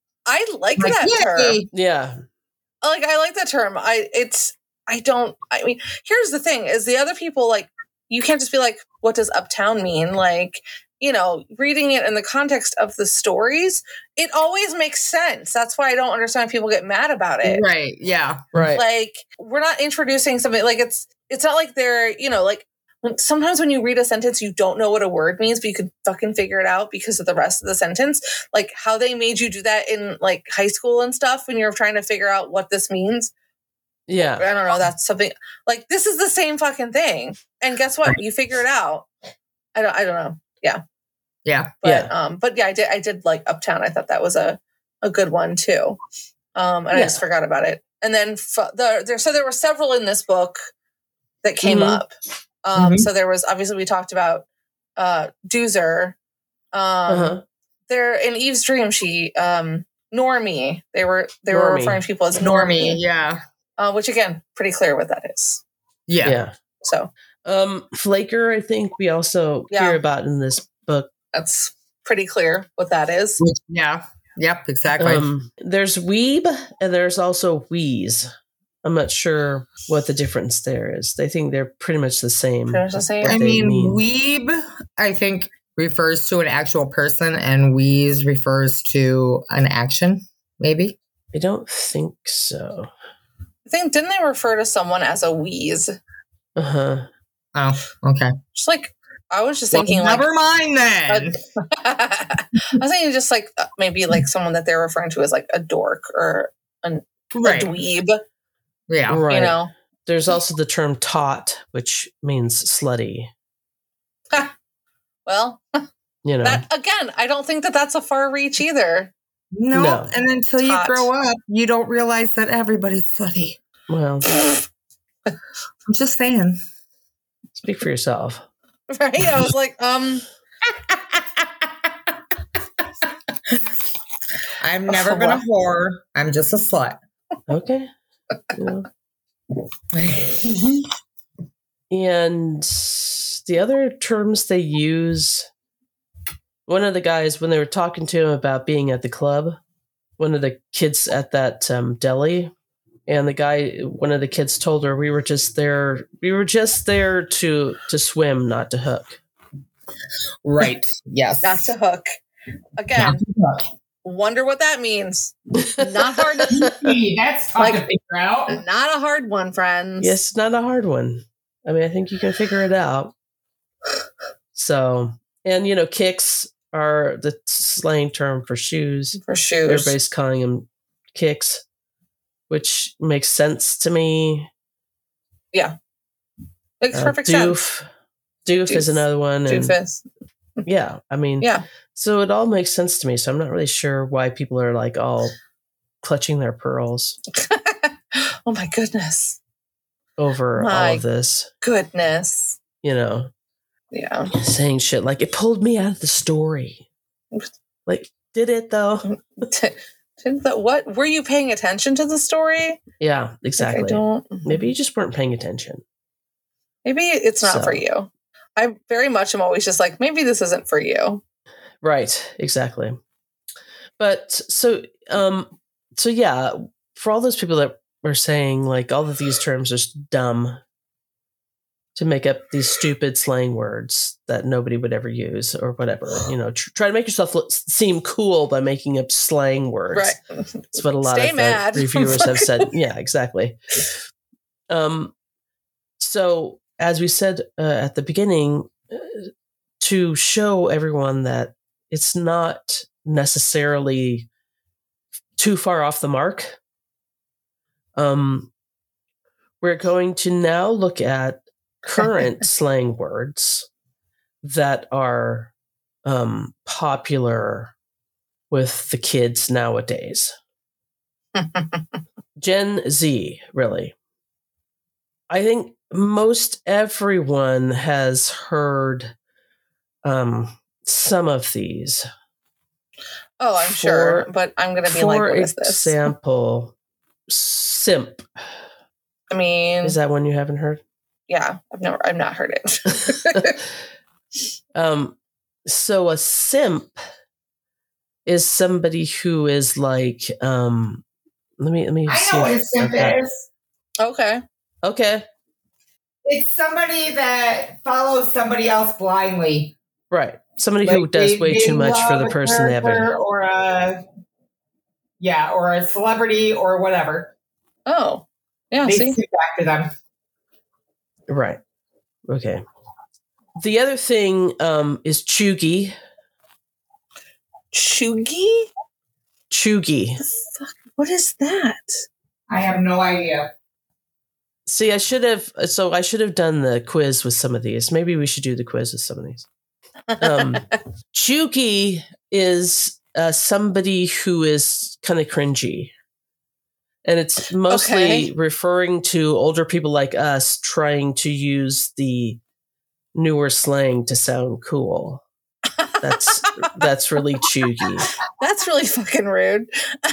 Speaker 3: I like
Speaker 2: Like,
Speaker 3: that term.
Speaker 2: yay.
Speaker 1: Yeah.
Speaker 3: Like, I like that term. I it's I don't. I mean, here's the thing: is the other people like you can't just be like, what does Uptown mean? Like, you know, reading it in the context of the stories, it always makes sense. That's why I don't understand why people get mad about it.
Speaker 2: Right, yeah.
Speaker 1: Right.
Speaker 3: Like, we're not introducing something like it's it's not like they're, you know, like when- sometimes when you read a sentence, you don't know what a word means, but you could fucking figure it out because of the rest of the sentence. Like how they made you do that in like high school and stuff when you're trying to figure out what this means.
Speaker 1: yeah.
Speaker 3: I don't know. That's something like this is the same fucking thing. And guess what? You figure it out. I don't. I don't know. Yeah.
Speaker 2: Yeah.
Speaker 3: But
Speaker 1: Yeah.
Speaker 3: um. But yeah, I did. I did like Uptown. I thought that was a a good one too. Um. And I
Speaker 1: Yeah.
Speaker 3: just forgot about it. And then f- the there. So there were several in this book that came
Speaker 1: Mhm.
Speaker 3: up. Um.
Speaker 2: Mhm.
Speaker 3: So there was obviously we talked about uh Doozer. Um.
Speaker 1: Uh-huh.
Speaker 3: There in Eve's dream, she um Normie. They were they were
Speaker 1: Normie.
Speaker 3: referring to people as
Speaker 2: Normie,
Speaker 3: Normie.
Speaker 2: yeah.
Speaker 3: Uh, which again, pretty clear what that is.
Speaker 2: Yeah.
Speaker 1: Yeah.
Speaker 3: So
Speaker 1: Um, Flaker, I think we also
Speaker 3: Yeah.
Speaker 1: hear about in this book.
Speaker 3: that's pretty clear what that is.
Speaker 2: Yeah. Yep, exactly.
Speaker 1: Um, there's Weeb and there's also Wheeze. I'm not sure what the difference there is. They think they're pretty much the same.
Speaker 3: Pretty much the same.
Speaker 1: what
Speaker 2: I
Speaker 1: they
Speaker 2: mean, weeb, I think, refers to an actual person, and wheeze refers to an action, maybe.
Speaker 1: I don't think so.
Speaker 3: I think didn't they refer to someone as a wheeze?
Speaker 1: Uh huh.
Speaker 2: Oh, okay.
Speaker 3: Just like I was just
Speaker 2: Well,
Speaker 3: thinking,
Speaker 2: never mind
Speaker 3: like
Speaker 2: then.
Speaker 3: I was thinking just like uh, maybe like someone that they're referring to as like a dork or a
Speaker 2: right.
Speaker 3: dweeb.
Speaker 2: Yeah.
Speaker 1: Right.
Speaker 3: You know,
Speaker 1: There's also the term tot, which means slutty.
Speaker 3: well,
Speaker 1: You know.
Speaker 3: that again, I don't think that that's a far reach either.
Speaker 2: No,
Speaker 1: No.
Speaker 2: and until you
Speaker 3: Tot.
Speaker 2: grow up, you don't realize that everybody's slutty.
Speaker 1: well,
Speaker 2: I'm just saying.
Speaker 1: speak for yourself.
Speaker 3: Right? I was like, um,
Speaker 2: I've never been a
Speaker 3: What?
Speaker 2: whore. I'm just a slut.
Speaker 1: Okay. Yeah. And the other terms they use, one of the guys, when they were talking to him about being at the club, one of the kids at that um, deli, and the guy, one of the kids told her, we were just there, we were just there to, to swim, not to hook.
Speaker 2: Right. Yes.
Speaker 3: not to hook. Again,
Speaker 2: Not to hook.
Speaker 3: Wonder what that means. Not hard.
Speaker 2: Gee, that's hard
Speaker 3: Like-
Speaker 2: to figure out.
Speaker 3: Not a hard one, friends.
Speaker 1: Yes, not a hard one. I mean, I think you can figure it out. So, and you know, kicks are the slang term for shoes.
Speaker 3: For shoes.
Speaker 1: Everybody's calling them kicks, which makes sense to me.
Speaker 3: Makes
Speaker 1: Uh,
Speaker 3: perfect sense.
Speaker 1: doof. Doof is
Speaker 3: Doof.
Speaker 1: another one. And
Speaker 3: Doofus.
Speaker 1: yeah, I mean,
Speaker 3: Yeah.
Speaker 1: so it all makes sense to me. So I'm not really sure why people are like all clutching their pearls
Speaker 3: Oh my goodness.
Speaker 1: over all
Speaker 3: My-
Speaker 1: of this.
Speaker 3: Goodness.
Speaker 1: You know,
Speaker 3: Yeah.
Speaker 1: saying shit like it pulled me out of the story. Like, did it though?
Speaker 3: Didn't the- what were you paying attention to the story?
Speaker 1: Yeah,
Speaker 3: Like,
Speaker 1: exactly.
Speaker 3: I don't.
Speaker 1: Maybe you just weren't paying attention.
Speaker 3: Maybe it's not
Speaker 1: So.
Speaker 3: for you. I very much am always just like, maybe this isn't for you.
Speaker 1: Right, exactly. But so um so yeah, for all those people that were saying like all of these terms are s- dumb to make up these stupid slang words that nobody would ever use or whatever, you know, tr- try to make yourself look, seem cool by making up slang words.
Speaker 3: Right.
Speaker 1: That's what a lot
Speaker 3: Stay
Speaker 1: of uh,
Speaker 3: mad.
Speaker 1: reviewers have said. Yeah, exactly. Um, so as we said uh, at the beginning, uh, to show everyone that it's not necessarily too far off the mark, um, we're going to now look at current slang words that are um, popular with the kids nowadays. Gen Z, really. I think most everyone has heard um, some of these.
Speaker 3: Oh, I'm
Speaker 1: For-
Speaker 3: sure. But I'm going to be like,
Speaker 1: For
Speaker 3: what is this?
Speaker 1: example, simp.
Speaker 3: I mean,
Speaker 1: Is that one you haven't heard?
Speaker 3: yeah, I've never, I've not heard it.
Speaker 1: um, so a simp is somebody who is like, um, let me let me.
Speaker 2: I
Speaker 1: see
Speaker 2: know what
Speaker 1: if
Speaker 2: a simp
Speaker 1: I've got-
Speaker 2: is.
Speaker 3: Okay.
Speaker 1: Okay,
Speaker 2: It's somebody that follows somebody else blindly.
Speaker 1: right. Somebody who
Speaker 2: Like,
Speaker 1: does
Speaker 2: they-
Speaker 1: way
Speaker 2: they
Speaker 1: too much for
Speaker 2: love
Speaker 1: the
Speaker 2: a
Speaker 1: person they have.
Speaker 2: character
Speaker 1: A,
Speaker 2: or a yeah, or a celebrity or whatever.
Speaker 3: Oh, yeah.
Speaker 2: They
Speaker 3: See,
Speaker 2: stick after them.
Speaker 1: right. Okay. The other thing um, is chuggy.
Speaker 3: Chugi?
Speaker 1: Chuggy.
Speaker 3: The fuck? What is that?
Speaker 2: I have no idea.
Speaker 1: See, I should have. So I should have done the quiz with some of these. Maybe we should do the quiz with some of these. Um, Chuggy is uh, somebody who is kind of cringy. And it's mostly
Speaker 3: Okay.
Speaker 1: referring to older people like us trying to use the newer slang to sound cool. That's that's really chuggy.
Speaker 3: That's really fucking rude.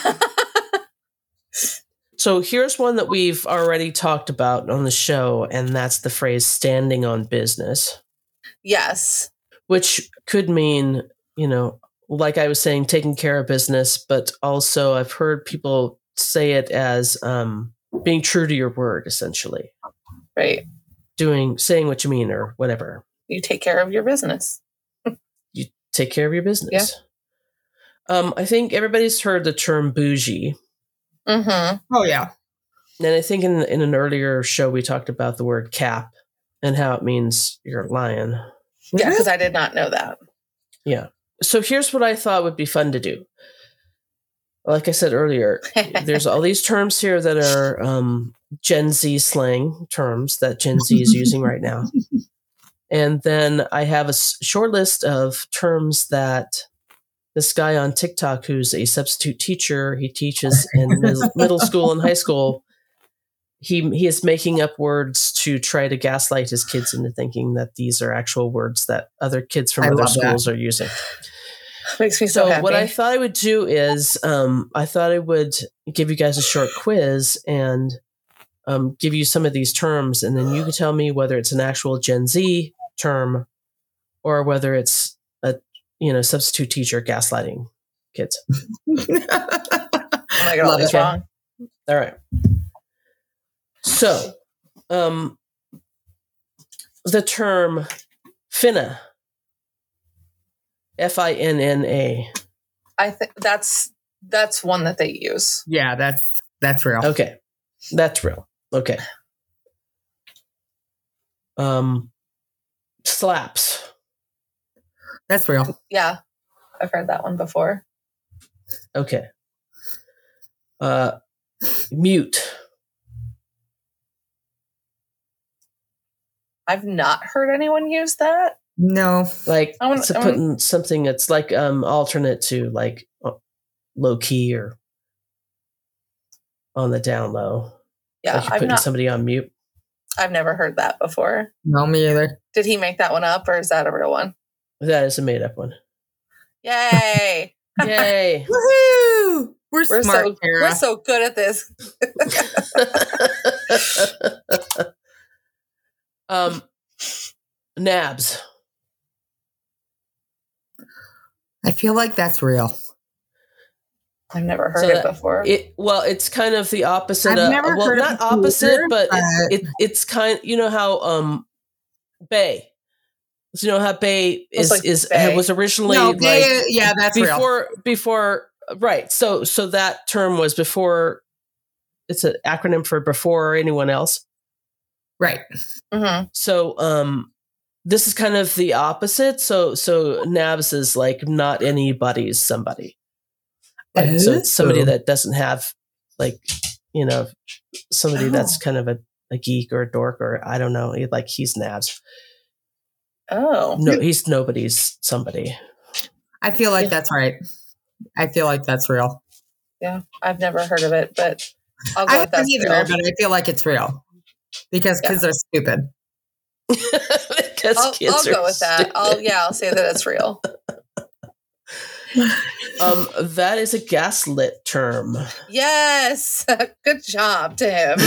Speaker 1: So here's one that we've already talked about on the show, and that's the phrase standing on business,
Speaker 3: Yes.
Speaker 1: which could mean, you know, like I was saying, taking care of business, but also I've heard people say it as um, being true to your word, essentially.
Speaker 3: Right.
Speaker 1: Doing, saying what you mean or whatever.
Speaker 3: You take care of your business.
Speaker 1: You take care of your business. Um, I think everybody's heard the term bougie.
Speaker 3: Mm-hmm.
Speaker 2: Oh yeah.
Speaker 1: And I think in, in an earlier show, we talked about the word cap and how it means you're lying.
Speaker 3: Yeah, because I did not know that.
Speaker 1: Yeah. So here's what I thought would be fun to do. Like I said earlier, there's all these terms here that are um, Gen Z slang terms that Gen Z is using right now. And then I have a s- short list of terms that this guy on TikTok, who's a substitute teacher, he teaches in middle, middle school and high school. He he is making up words to try to gaslight his kids into thinking that these are actual words that other kids from
Speaker 2: I
Speaker 1: other
Speaker 2: love that.
Speaker 1: schools are using.
Speaker 3: Makes me so,
Speaker 1: So
Speaker 3: happy.
Speaker 1: what I thought I would do is um, I thought I would give you guys a short quiz and um, give you some of these terms, and then you can tell me whether it's an actual Gen Z term or whether it's a you know substitute teacher gaslighting kids.
Speaker 3: I'm gonna get all
Speaker 2: Love
Speaker 3: these
Speaker 2: it.
Speaker 3: wrong.
Speaker 1: All right. So, um, the term finna, F I N N A.
Speaker 3: I think that's that's one that they use.
Speaker 2: Yeah, that's that's real.
Speaker 1: Okay, that's real. Okay. Um, slaps.
Speaker 2: That's real.
Speaker 3: Yeah, I've heard that one before.
Speaker 1: Okay. Uh, mute.
Speaker 3: I've not heard anyone use that.
Speaker 2: No.
Speaker 1: Like
Speaker 3: I wanna-
Speaker 1: to
Speaker 3: I
Speaker 1: put
Speaker 3: wanna-
Speaker 1: in something that's like um alternate to like uh, low key or on the down low.
Speaker 3: Yeah,
Speaker 1: Like you're
Speaker 3: I've
Speaker 1: putting
Speaker 3: not.
Speaker 1: somebody on mute.
Speaker 3: I've never heard that before.
Speaker 2: No, me either.
Speaker 3: Did he make that one up, or is that a real one?
Speaker 1: That is a made up one.
Speaker 3: Yay!
Speaker 1: Yay.
Speaker 2: Woohoo! We're,
Speaker 3: We're
Speaker 2: smart,
Speaker 3: so
Speaker 2: Kara.
Speaker 3: we're so good at this.
Speaker 1: um, nabs.
Speaker 2: I feel like that's real.
Speaker 3: I've never heard
Speaker 1: So
Speaker 3: it
Speaker 1: that-
Speaker 3: before.
Speaker 1: It well, it's kind of the opposite.
Speaker 2: I've
Speaker 1: of,
Speaker 2: never
Speaker 1: well,
Speaker 2: heard
Speaker 1: not
Speaker 2: it
Speaker 1: opposite,
Speaker 2: either,
Speaker 1: but
Speaker 2: but-
Speaker 1: it, it it's kind. You know how um, Bay. So you know how Bay
Speaker 3: It's
Speaker 1: is
Speaker 3: like
Speaker 1: is
Speaker 3: Bay.
Speaker 1: was originally
Speaker 2: No,
Speaker 1: like
Speaker 2: yeah, yeah, that's real.
Speaker 1: before before right. So so that term was before. It's an acronym for before anyone else.
Speaker 2: Right.
Speaker 3: hmm
Speaker 1: So um, this is kind of the opposite. So so nabs is like not anybody's somebody. Like, so it's somebody
Speaker 2: Oh.
Speaker 1: that doesn't have, like, you know, somebody
Speaker 3: Oh.
Speaker 1: that's kind of a, a geek or a dork or I don't know, like he's nabs.
Speaker 3: Oh,
Speaker 1: No, he's nobody's somebody.
Speaker 2: I feel like
Speaker 1: Yeah.
Speaker 2: that's right. I feel like that's real.
Speaker 3: yeah. I've never heard of it, but I'll go
Speaker 2: I
Speaker 3: with that.
Speaker 2: haven't either, but I feel like it's real because
Speaker 3: Yeah.
Speaker 2: kids are stupid.
Speaker 1: Because
Speaker 3: I'll,
Speaker 1: kids
Speaker 3: I'll
Speaker 1: are
Speaker 3: go with that.
Speaker 1: stupid.
Speaker 3: I'll yeah. I'll say that it's real.
Speaker 1: Um, that is a gaslit term.
Speaker 3: Yes. Good job, Tim.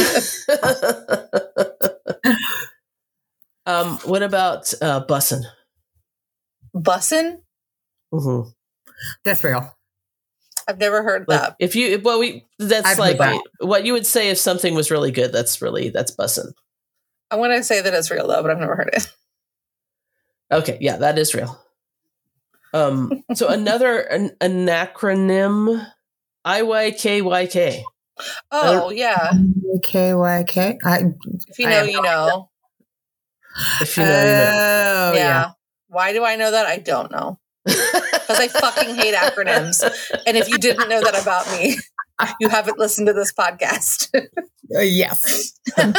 Speaker 1: um, what about uh, bussin'?
Speaker 3: Bussin'?
Speaker 1: Mm-hmm.
Speaker 2: That's real.
Speaker 3: I've never heard
Speaker 1: Like
Speaker 3: that.
Speaker 1: if you, well, we that's
Speaker 2: I've
Speaker 1: like
Speaker 2: heard
Speaker 1: what you would say if something was really good. That's really that's bussin'.
Speaker 3: I want to say that it's real though, but I've never heard it.
Speaker 1: Okay, yeah, that is real. Um, so another an, an acronym, I Y K Y K.
Speaker 3: Oh yeah.
Speaker 2: K Y K. I
Speaker 3: If you
Speaker 2: I
Speaker 3: know,
Speaker 2: have
Speaker 3: you know.
Speaker 1: If you know, you know.
Speaker 2: Oh
Speaker 3: yeah.
Speaker 2: yeah.
Speaker 3: Why do I know that? I don't know. Because I fucking hate acronyms. And if you didn't know that about me, you haven't listened to this podcast.
Speaker 2: Uh, yes.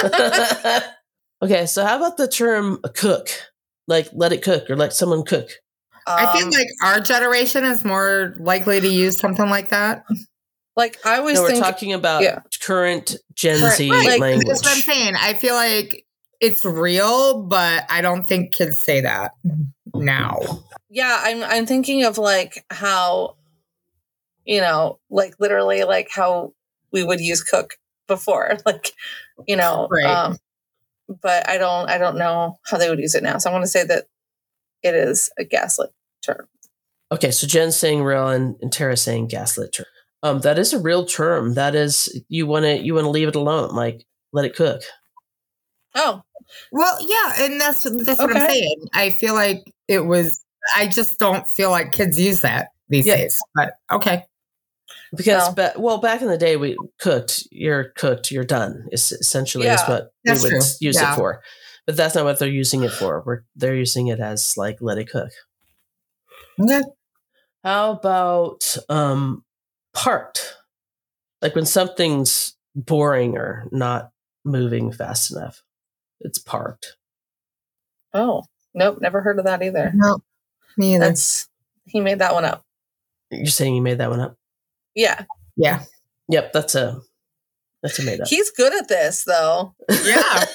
Speaker 1: Okay, so how about the term cook? Like let it cook or let someone cook.
Speaker 2: I feel
Speaker 3: Um,
Speaker 2: like our generation is more likely to use something like that.
Speaker 3: like I always
Speaker 1: No, we're
Speaker 3: think
Speaker 1: talking about
Speaker 3: yeah.
Speaker 1: current Gen
Speaker 3: Current-
Speaker 1: Z
Speaker 3: right,
Speaker 1: language.
Speaker 2: That's what I'm saying. I feel like it's real, but I don't think kids say that now.
Speaker 3: yeah, I'm I'm thinking of like how, you know, like literally like how we would use cook before. Like, you know,
Speaker 2: Right.
Speaker 3: um but I don't I don't know how they would use it now. So I want to say that it is a gaslit term.
Speaker 1: Okay, so Jen's saying real and, and Tara's saying gaslit term. Um, that is a real term. That is you want to you want to leave it alone, like let it cook.
Speaker 3: Oh,
Speaker 2: Well, yeah, and that's that's what I'm
Speaker 3: Okay.
Speaker 2: saying. I feel like it was. I just don't feel like kids use that these
Speaker 1: Yeah.
Speaker 2: days. But okay,
Speaker 1: Because
Speaker 3: No.
Speaker 1: ba- well, back in the day, we cooked. You're cooked. You're done. Is essentially is
Speaker 3: Yeah,
Speaker 1: what
Speaker 2: that's
Speaker 1: we would
Speaker 2: true.
Speaker 1: use
Speaker 2: Yeah.
Speaker 1: it for. But that's not what they're using it for. We're they're using it as like let it cook.
Speaker 2: okay.
Speaker 1: How about um parked? Like when something's boring or not moving fast enough, it's parked.
Speaker 3: oh, nope, never heard of that either.
Speaker 2: No, me either.
Speaker 3: That's he made that one up.
Speaker 1: You're saying you made that one up?
Speaker 3: Yeah,
Speaker 2: Yeah,
Speaker 1: Yep, that's a that's a made up.
Speaker 3: he's good at this though.
Speaker 2: yeah.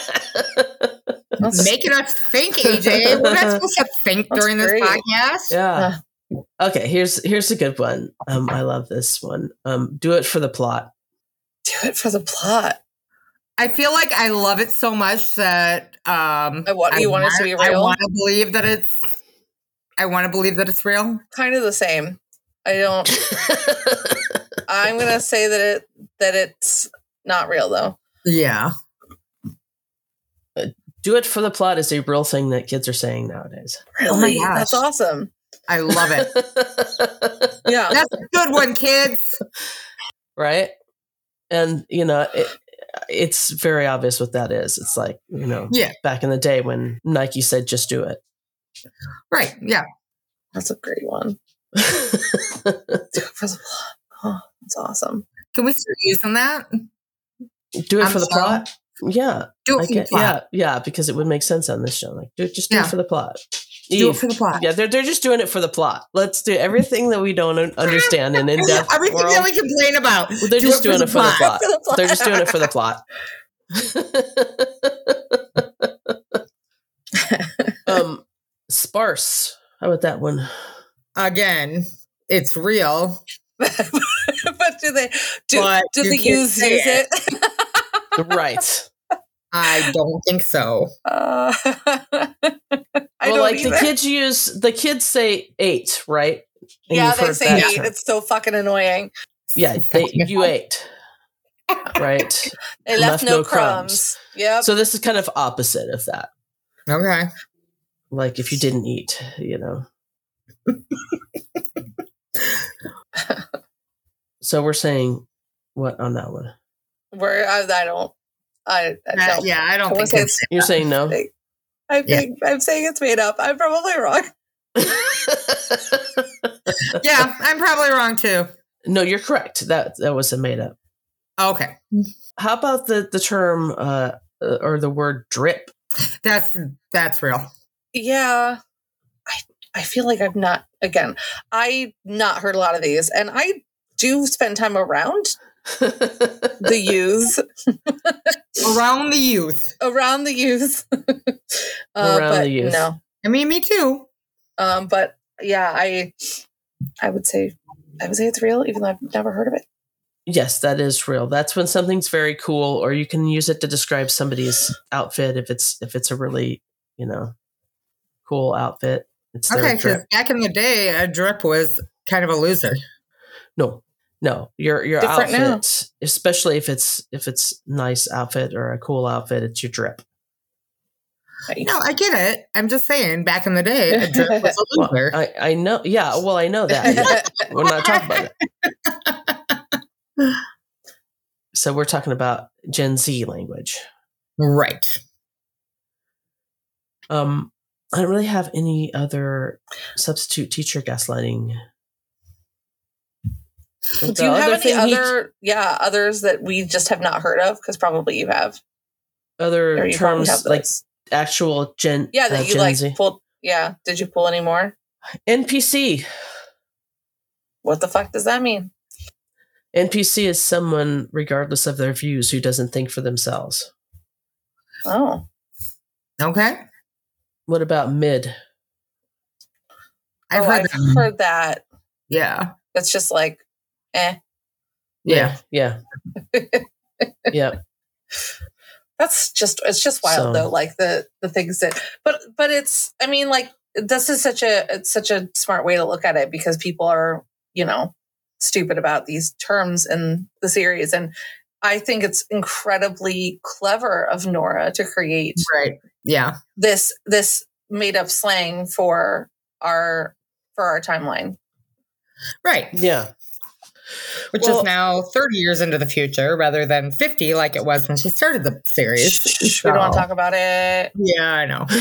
Speaker 3: That's-
Speaker 2: Making us think, A J. We're not supposed to think
Speaker 3: That's
Speaker 2: during this
Speaker 3: great.
Speaker 2: podcast.
Speaker 1: Yeah. Okay, here's here's a good one. Um, I love this one. Um, do it for the plot.
Speaker 3: Do it for the plot.
Speaker 2: I feel like I love it so much that um,
Speaker 3: I want- you want it to be
Speaker 2: I
Speaker 3: real?
Speaker 2: want to believe that it's. I want to believe that it's real.
Speaker 3: Kind of the same. I don't. I'm gonna say that it that it's not real though.
Speaker 2: Yeah.
Speaker 1: Do it for the plot is a real thing that kids are saying nowadays.
Speaker 2: Oh my
Speaker 3: Really,
Speaker 2: gosh.
Speaker 3: that's awesome.
Speaker 2: I love it.
Speaker 3: Yeah.
Speaker 2: That's a good one, kids.
Speaker 1: Right? And, you know, it, it's very obvious what that is. It's like, you know,
Speaker 2: Yeah.
Speaker 1: back in the day when Nike said, just do it.
Speaker 2: Right. Yeah.
Speaker 3: That's a great one.
Speaker 1: Do
Speaker 3: For the plot. Oh, that's awesome.
Speaker 2: Can we start using that?
Speaker 1: it
Speaker 2: On
Speaker 1: for the
Speaker 2: the show?
Speaker 1: plot? Yeah.
Speaker 2: Do it
Speaker 1: I
Speaker 2: for the
Speaker 1: get,
Speaker 2: plot.
Speaker 1: yeah, yeah, because it would make sense on this show. Like, do, just do
Speaker 2: Yeah.
Speaker 1: it for the plot.
Speaker 2: Do
Speaker 1: Eve.
Speaker 2: it for the plot.
Speaker 1: Yeah, they're, they're just doing it for the plot. Let's do everything that we don't un- understand in in-depth
Speaker 2: Everything
Speaker 1: world.
Speaker 2: that we complain about.
Speaker 1: Well, they're
Speaker 2: do
Speaker 1: just
Speaker 2: it for
Speaker 1: doing
Speaker 2: the
Speaker 1: it for the plot.
Speaker 3: For the plot.
Speaker 1: They're just doing it for the plot. um, sparse. How about that one?
Speaker 2: Again, it's real.
Speaker 3: But do they do,
Speaker 2: But
Speaker 3: do
Speaker 2: you
Speaker 3: the
Speaker 2: can't
Speaker 3: use
Speaker 2: say
Speaker 3: use
Speaker 2: it.
Speaker 3: it?
Speaker 1: Right.
Speaker 2: I don't think so.
Speaker 3: Uh, I
Speaker 1: well,
Speaker 3: don't
Speaker 1: like
Speaker 3: either.
Speaker 1: the kids use the kids say eight, right? And
Speaker 3: yeah,
Speaker 1: you've
Speaker 3: they
Speaker 1: heard
Speaker 3: say
Speaker 1: that
Speaker 3: eight.
Speaker 1: term.
Speaker 3: It's so fucking annoying.
Speaker 1: Yeah, they, you ate, right?
Speaker 3: They left,
Speaker 1: Left
Speaker 3: no,
Speaker 1: no
Speaker 3: crumbs.
Speaker 1: crumbs.
Speaker 3: Yep.
Speaker 1: So this is kind of opposite of that.
Speaker 2: Okay.
Speaker 1: Like if you didn't eat, you know. So we're saying what on that one?
Speaker 3: Where I, I don't. I, I
Speaker 2: Uh,
Speaker 3: don't.
Speaker 2: yeah, I don't
Speaker 3: I wanna
Speaker 2: think
Speaker 3: say
Speaker 2: it's.
Speaker 1: You're saying no?
Speaker 3: I think I'm saying it's made up. I'm probably wrong.
Speaker 2: Yeah, I'm probably wrong too.
Speaker 1: No, you're correct. That that was a made up.
Speaker 2: Okay.
Speaker 1: How about the the term uh, uh, or the word drip?
Speaker 2: That's that's real.
Speaker 3: Yeah. I I feel like I've not again, I not heard a lot of these. And I do spend time around the youth.
Speaker 2: Around the youth.
Speaker 3: around the youth. uh,
Speaker 1: Around
Speaker 3: but
Speaker 1: the youth.
Speaker 3: No.
Speaker 2: I mean, me too.
Speaker 3: Um, but yeah, I I would say I would say it's real, even though I've never heard of it.
Speaker 1: Yes, that is real. That's when something's very cool, or you can use it to describe somebody's outfit if it's if it's a really, you know, cool outfit. It's their
Speaker 2: Okay, because
Speaker 1: drip.
Speaker 2: back in the day, a drip was kind of a loser.
Speaker 1: No, no, your your
Speaker 3: Different now.
Speaker 1: outfit, especially if it's if it's nice outfit or a cool outfit, it's your drip.
Speaker 2: No, I get it. I'm just saying, back in the day, a drip was a
Speaker 1: Well,
Speaker 2: loser.
Speaker 1: I, I know. Yeah, well, I know that. Yeah. We're not talking about it. So we're talking about Gen Z language.
Speaker 2: Right.
Speaker 1: Um, I don't really have any other substitute teacher gaslighting. The
Speaker 3: Do you have
Speaker 1: other
Speaker 3: any
Speaker 1: thing he-
Speaker 3: other yeah, others that we just have not heard of? Because probably you have. Or
Speaker 1: other
Speaker 3: you probably
Speaker 1: terms
Speaker 3: have
Speaker 1: like
Speaker 3: those.
Speaker 1: actual Gen
Speaker 3: Yeah, that
Speaker 1: uh,
Speaker 3: you
Speaker 1: Gen
Speaker 3: like
Speaker 1: Z?
Speaker 3: pulled yeah. Did you pull any more?
Speaker 1: N P C.
Speaker 3: What the fuck does that mean?
Speaker 1: N P C is someone, regardless of their views, who doesn't think for themselves.
Speaker 3: Oh.
Speaker 2: Okay.
Speaker 1: What about mid?
Speaker 2: I've
Speaker 3: oh,
Speaker 2: heard
Speaker 3: I've
Speaker 2: that.
Speaker 3: heard that.
Speaker 2: Yeah.
Speaker 3: It's just like eh.
Speaker 2: Yeah.
Speaker 1: Yeah. Yeah.
Speaker 3: That's just it's just wild
Speaker 1: So-
Speaker 3: though, like the the things that but but it's I mean like this is such a it's such a smart way to look at it because people are, you know, stupid about these terms in the series. And I think it's incredibly clever of Nora to create
Speaker 2: Right. Yeah.
Speaker 3: this this made up slang for our for our timeline.
Speaker 2: Right.
Speaker 1: Yeah.
Speaker 2: Which
Speaker 1: Well-
Speaker 2: is now thirty years into the future rather than fifty like it was when she started the series.
Speaker 3: Shh, we don't want to
Speaker 2: So-
Speaker 3: talk about it.
Speaker 2: Yeah, I know.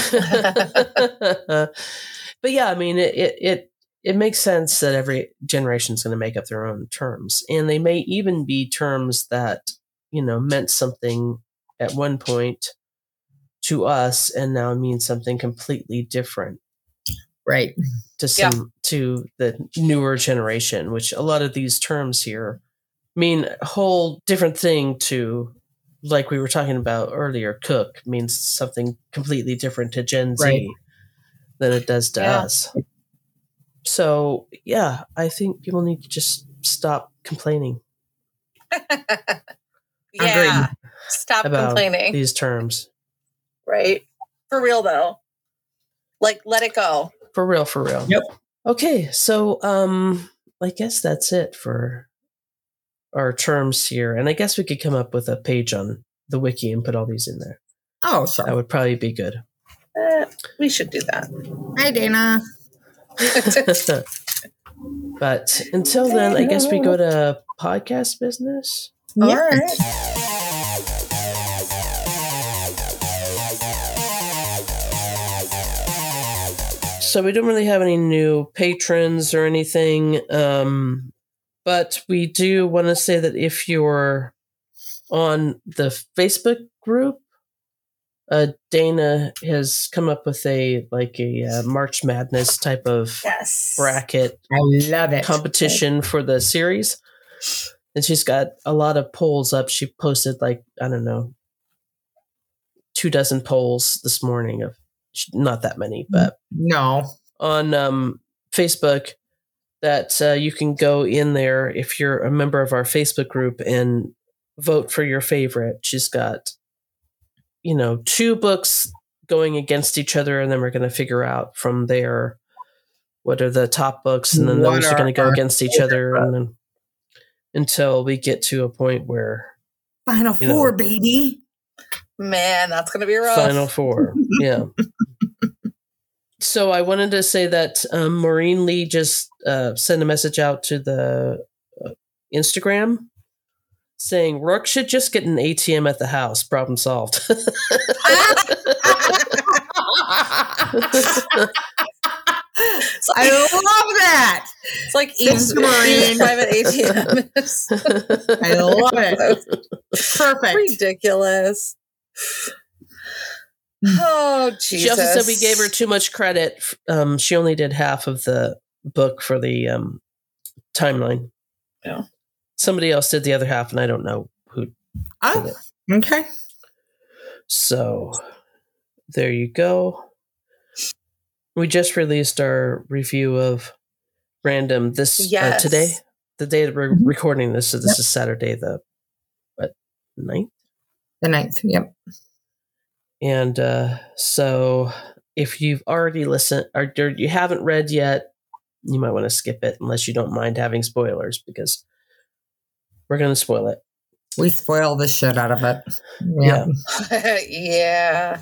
Speaker 1: But yeah, I mean, it, it it it makes sense that every generation is going to make up their own terms, and they may even be terms that you know meant something at one point to us, and now mean something completely different
Speaker 2: Right.
Speaker 1: to some to the newer generation. Which a lot of these terms here mean a whole different thing to. Like we were talking about earlier, cook means something completely different to Gen Z
Speaker 2: Right.
Speaker 1: than it does to
Speaker 3: Yeah.
Speaker 1: us. So, yeah, I think people need to just stop complaining
Speaker 3: Yeah. Stop
Speaker 1: about
Speaker 3: complaining.
Speaker 1: these terms.
Speaker 3: Right? For real though. Like let it go.
Speaker 1: For real, for real.
Speaker 2: Yep.
Speaker 1: Okay, so um I guess that's it for our terms here. And I guess we could come up with a page on the wiki and put all these in there.
Speaker 2: Oh,
Speaker 1: That
Speaker 2: sure.
Speaker 1: would probably be good.
Speaker 3: Eh, we should do that.
Speaker 2: Hi, Dana.
Speaker 1: But until then, I guess we go to podcast business.
Speaker 3: All
Speaker 2: Yeah.
Speaker 3: right.
Speaker 1: So we don't really have any new patrons or anything, um, but we do want to say that if you're on the Facebook group, uh, Dana has come up with a like a uh, March Madness type of
Speaker 3: Yes.
Speaker 1: bracket
Speaker 2: I love it.
Speaker 1: competition for the series, and she's got a lot of polls up. She posted like I don't know, two dozen polls this morning of not that many, but
Speaker 2: No.
Speaker 1: on um, Facebook that uh, you can go in there if you're a member of our Facebook group and vote for your favorite. She's got, you know, two books going against each other, and then we're going to figure out from there what are the top books, and then
Speaker 2: What
Speaker 1: those are
Speaker 2: are
Speaker 1: going to go
Speaker 2: our
Speaker 1: against each other, and then until we get to a point where
Speaker 2: Final
Speaker 1: You know.
Speaker 2: four, baby.
Speaker 3: Man, that's going to be rough.
Speaker 1: Final Four, yeah. So I wanted to say that um, Maureen Lee just uh, sent a message out to the uh, Instagram saying Rourke should just get an A T M at the house. Problem solved.
Speaker 2: I love that.
Speaker 3: It's like
Speaker 2: Thanks,
Speaker 3: Eve's,
Speaker 2: Maureen.
Speaker 3: Eve's private A T M.
Speaker 2: I love it. Perfect.
Speaker 3: Ridiculous. Oh, Jesus.
Speaker 1: She also said we gave her too much credit. Um, she only did half of the book for the um, timeline.
Speaker 3: Yeah.
Speaker 1: Somebody else did the other half, and I don't know who did
Speaker 2: Oh,
Speaker 1: it.
Speaker 2: okay.
Speaker 1: So there you go. We just released our review of Random this
Speaker 3: Yes.
Speaker 1: uh, today, the day that we're
Speaker 2: Mhm.
Speaker 1: recording this. So this
Speaker 2: Yep.
Speaker 1: is Saturday, the what ninth?
Speaker 2: The ninth. Yep.
Speaker 1: And uh, so if you've already listened or you haven't read yet, you might want to skip it unless you don't mind having spoilers because we're going to spoil it.
Speaker 2: We spoil the shit out of it.
Speaker 1: Yeah.
Speaker 3: Yeah.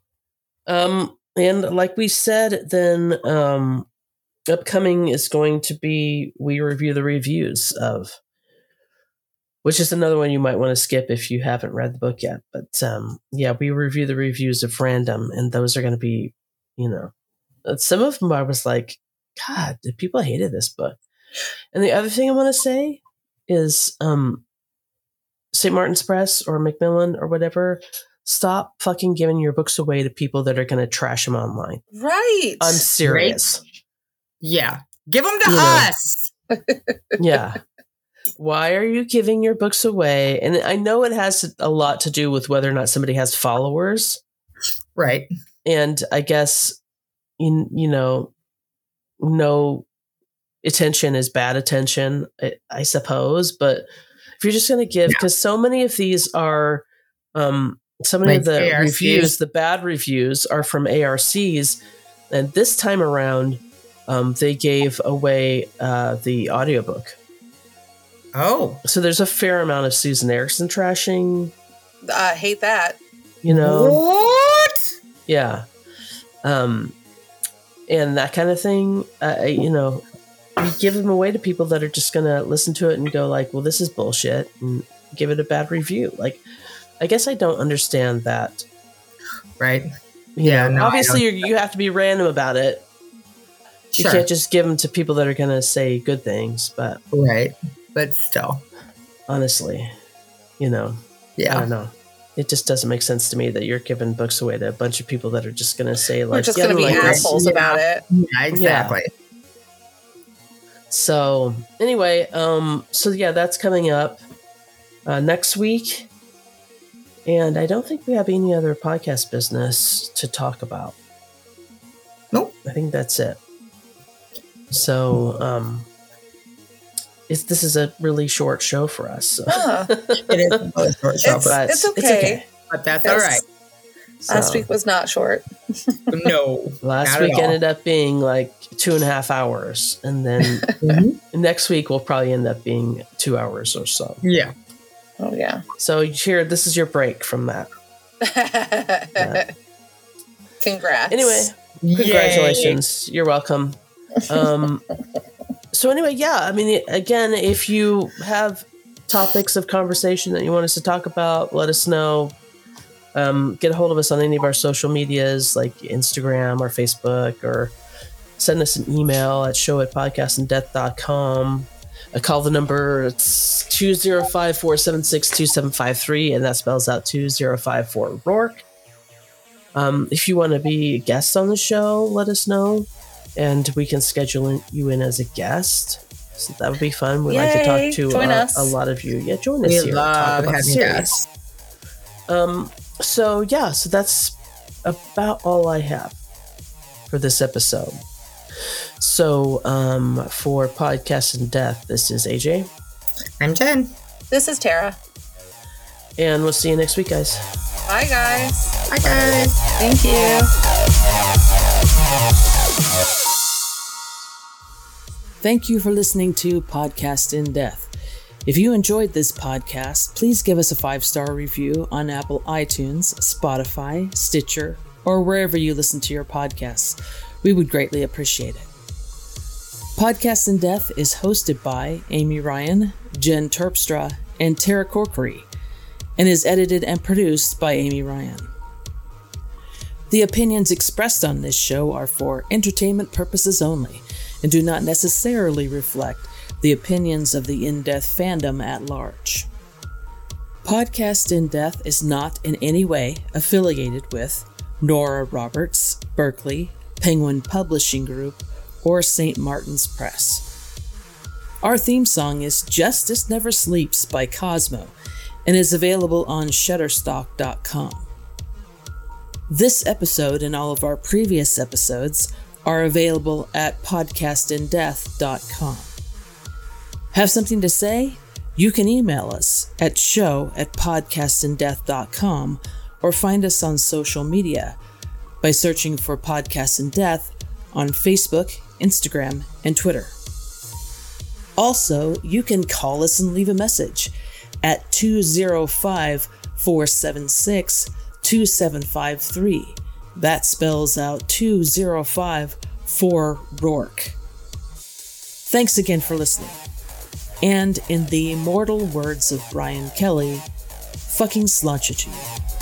Speaker 1: Um, and like we said, then um, upcoming is going to be we review the reviews of, which is another one you might want to skip if you haven't read the book yet. But um, yeah, we review the reviews of Random, and those are going to be, you know, uh, some of them I was like, God, the people hated this book. And the other thing I want to say is um, Saint Martin's Press or Macmillan or whatever, stop fucking giving your books away to people that are going to trash them online.
Speaker 3: Right.
Speaker 1: I'm serious.
Speaker 2: Yeah. Give them to
Speaker 1: You know.
Speaker 2: us.
Speaker 1: Yeah. Why are you giving your books away? And I know it has a lot to do with whether or not somebody has followers.
Speaker 2: Right.
Speaker 1: And I guess, you, you know, no attention is bad attention, I, I suppose. But if you're just going to give, because so many of these are, um, so many
Speaker 2: Like
Speaker 1: of the
Speaker 2: A R Cs.
Speaker 1: reviews, the bad reviews are from A R Cs. And this time around, um, they gave away uh, the audiobook.
Speaker 2: Oh.
Speaker 1: So there's a fair amount of Susan Erickson trashing,
Speaker 3: I hate that.
Speaker 1: you know?
Speaker 2: What?
Speaker 1: Yeah. Um, and that kind of thing, uh, you know, you give them away to people that are just going to listen to it and go like, well, this is bullshit, and give it a bad review. Like, I guess I don't understand that.
Speaker 2: Right.
Speaker 1: You
Speaker 2: Yeah,
Speaker 1: know,
Speaker 2: no, I
Speaker 1: obviously you're, you have to be random about it. You
Speaker 2: Sure.
Speaker 1: can't just give them to people that are going to say good things. But
Speaker 2: Right. But still.
Speaker 1: honestly, you know, I
Speaker 2: Yeah.
Speaker 1: don't know. It just doesn't make sense to me that you're giving books away to a bunch of people that are just going to say like,
Speaker 3: We're just
Speaker 1: yeah, I
Speaker 3: going to
Speaker 1: don't
Speaker 3: be
Speaker 1: like this.
Speaker 3: assholes
Speaker 2: Yeah.
Speaker 3: about it.
Speaker 2: Yeah, exactly.
Speaker 1: So anyway, um, so yeah, that's coming up uh, next week, and I don't think we have any other podcast business to talk about.
Speaker 2: Nope.
Speaker 1: I think that's it. So um, it's, this is a really short show for us, so.
Speaker 3: Huh.
Speaker 2: It is a really short show,
Speaker 3: It's-
Speaker 2: but,
Speaker 3: it's okay.
Speaker 2: but that's
Speaker 3: Yes.
Speaker 2: all right.
Speaker 3: Last
Speaker 1: So,
Speaker 3: week was not short.
Speaker 2: No.
Speaker 1: last
Speaker 2: not at
Speaker 1: week
Speaker 2: all.
Speaker 1: ended up being like two and a half hours, and then
Speaker 2: Mhm.
Speaker 1: next week will probably end up being two hours or so.
Speaker 2: Yeah.
Speaker 3: Oh, yeah.
Speaker 1: So here, this is your break from that.
Speaker 3: Congrats.
Speaker 1: Anyway,
Speaker 2: Yay.
Speaker 1: congratulations. You're welcome. Um, so anyway, yeah, I mean, again, if you have topics of conversation that you want us to talk about, let us know. Um, get a hold of us on any of our social medias like Instagram or Facebook, or send us an email at show at podcast and death dot com. I call the number, it's two oh five, four seven six, two seven five three, and that spells out two oh five four Rourke. Um, if you want to be a guest on the show, let us know, and we can schedule in, you in as a guest. So that would be fun. We'd
Speaker 3: Yay,
Speaker 1: like to talk to
Speaker 3: join
Speaker 1: uh,
Speaker 3: us.
Speaker 1: a lot of you. Yeah, join us
Speaker 2: We
Speaker 1: here.
Speaker 2: love
Speaker 1: Talk about the
Speaker 2: having
Speaker 1: series.
Speaker 2: guests.
Speaker 1: Um, so yeah, so that's about all I have for this episode. So um, for Podcast and Death, this is A J.
Speaker 2: I'm Jen.
Speaker 3: This is Tara.
Speaker 1: And we'll see you next week, guys.
Speaker 3: Bye, guys.
Speaker 2: Bye, guys.
Speaker 3: Thank you.
Speaker 4: Thank you for listening to Podcast in Death. If you enjoyed this podcast, please give us a five-star review on Apple iTunes, Spotify, Stitcher, or wherever you listen to your podcasts. We would greatly appreciate it. Podcast in Death is hosted by Amy Ryan, Jen Terpstra, and Tara Corkery, and is edited and produced by Amy Ryan. The opinions expressed on this show are for entertainment purposes only, and do not necessarily reflect the opinions of the In Death fandom at large. Podcast in Death is not in any way affiliated with Nora Roberts, Berkeley, Penguin Publishing Group, or Saint Martin's Press. Our theme song is Justice Never Sleeps by Cosmo and is available on shutterstock dot com. This episode and all of our previous episodes are available at podcast in death dot com. Have something to say? You can email us at show at podcast in death dot com or find us on social media by searching for Podcast in Death on Facebook, Instagram, and Twitter. Also, you can call us and leave a message at two oh five, four seven six, two seven five three. That spells out two oh five four Rourke. Thanks again for listening. And in the immortal words of Brian Kelly, fucking slouch at you.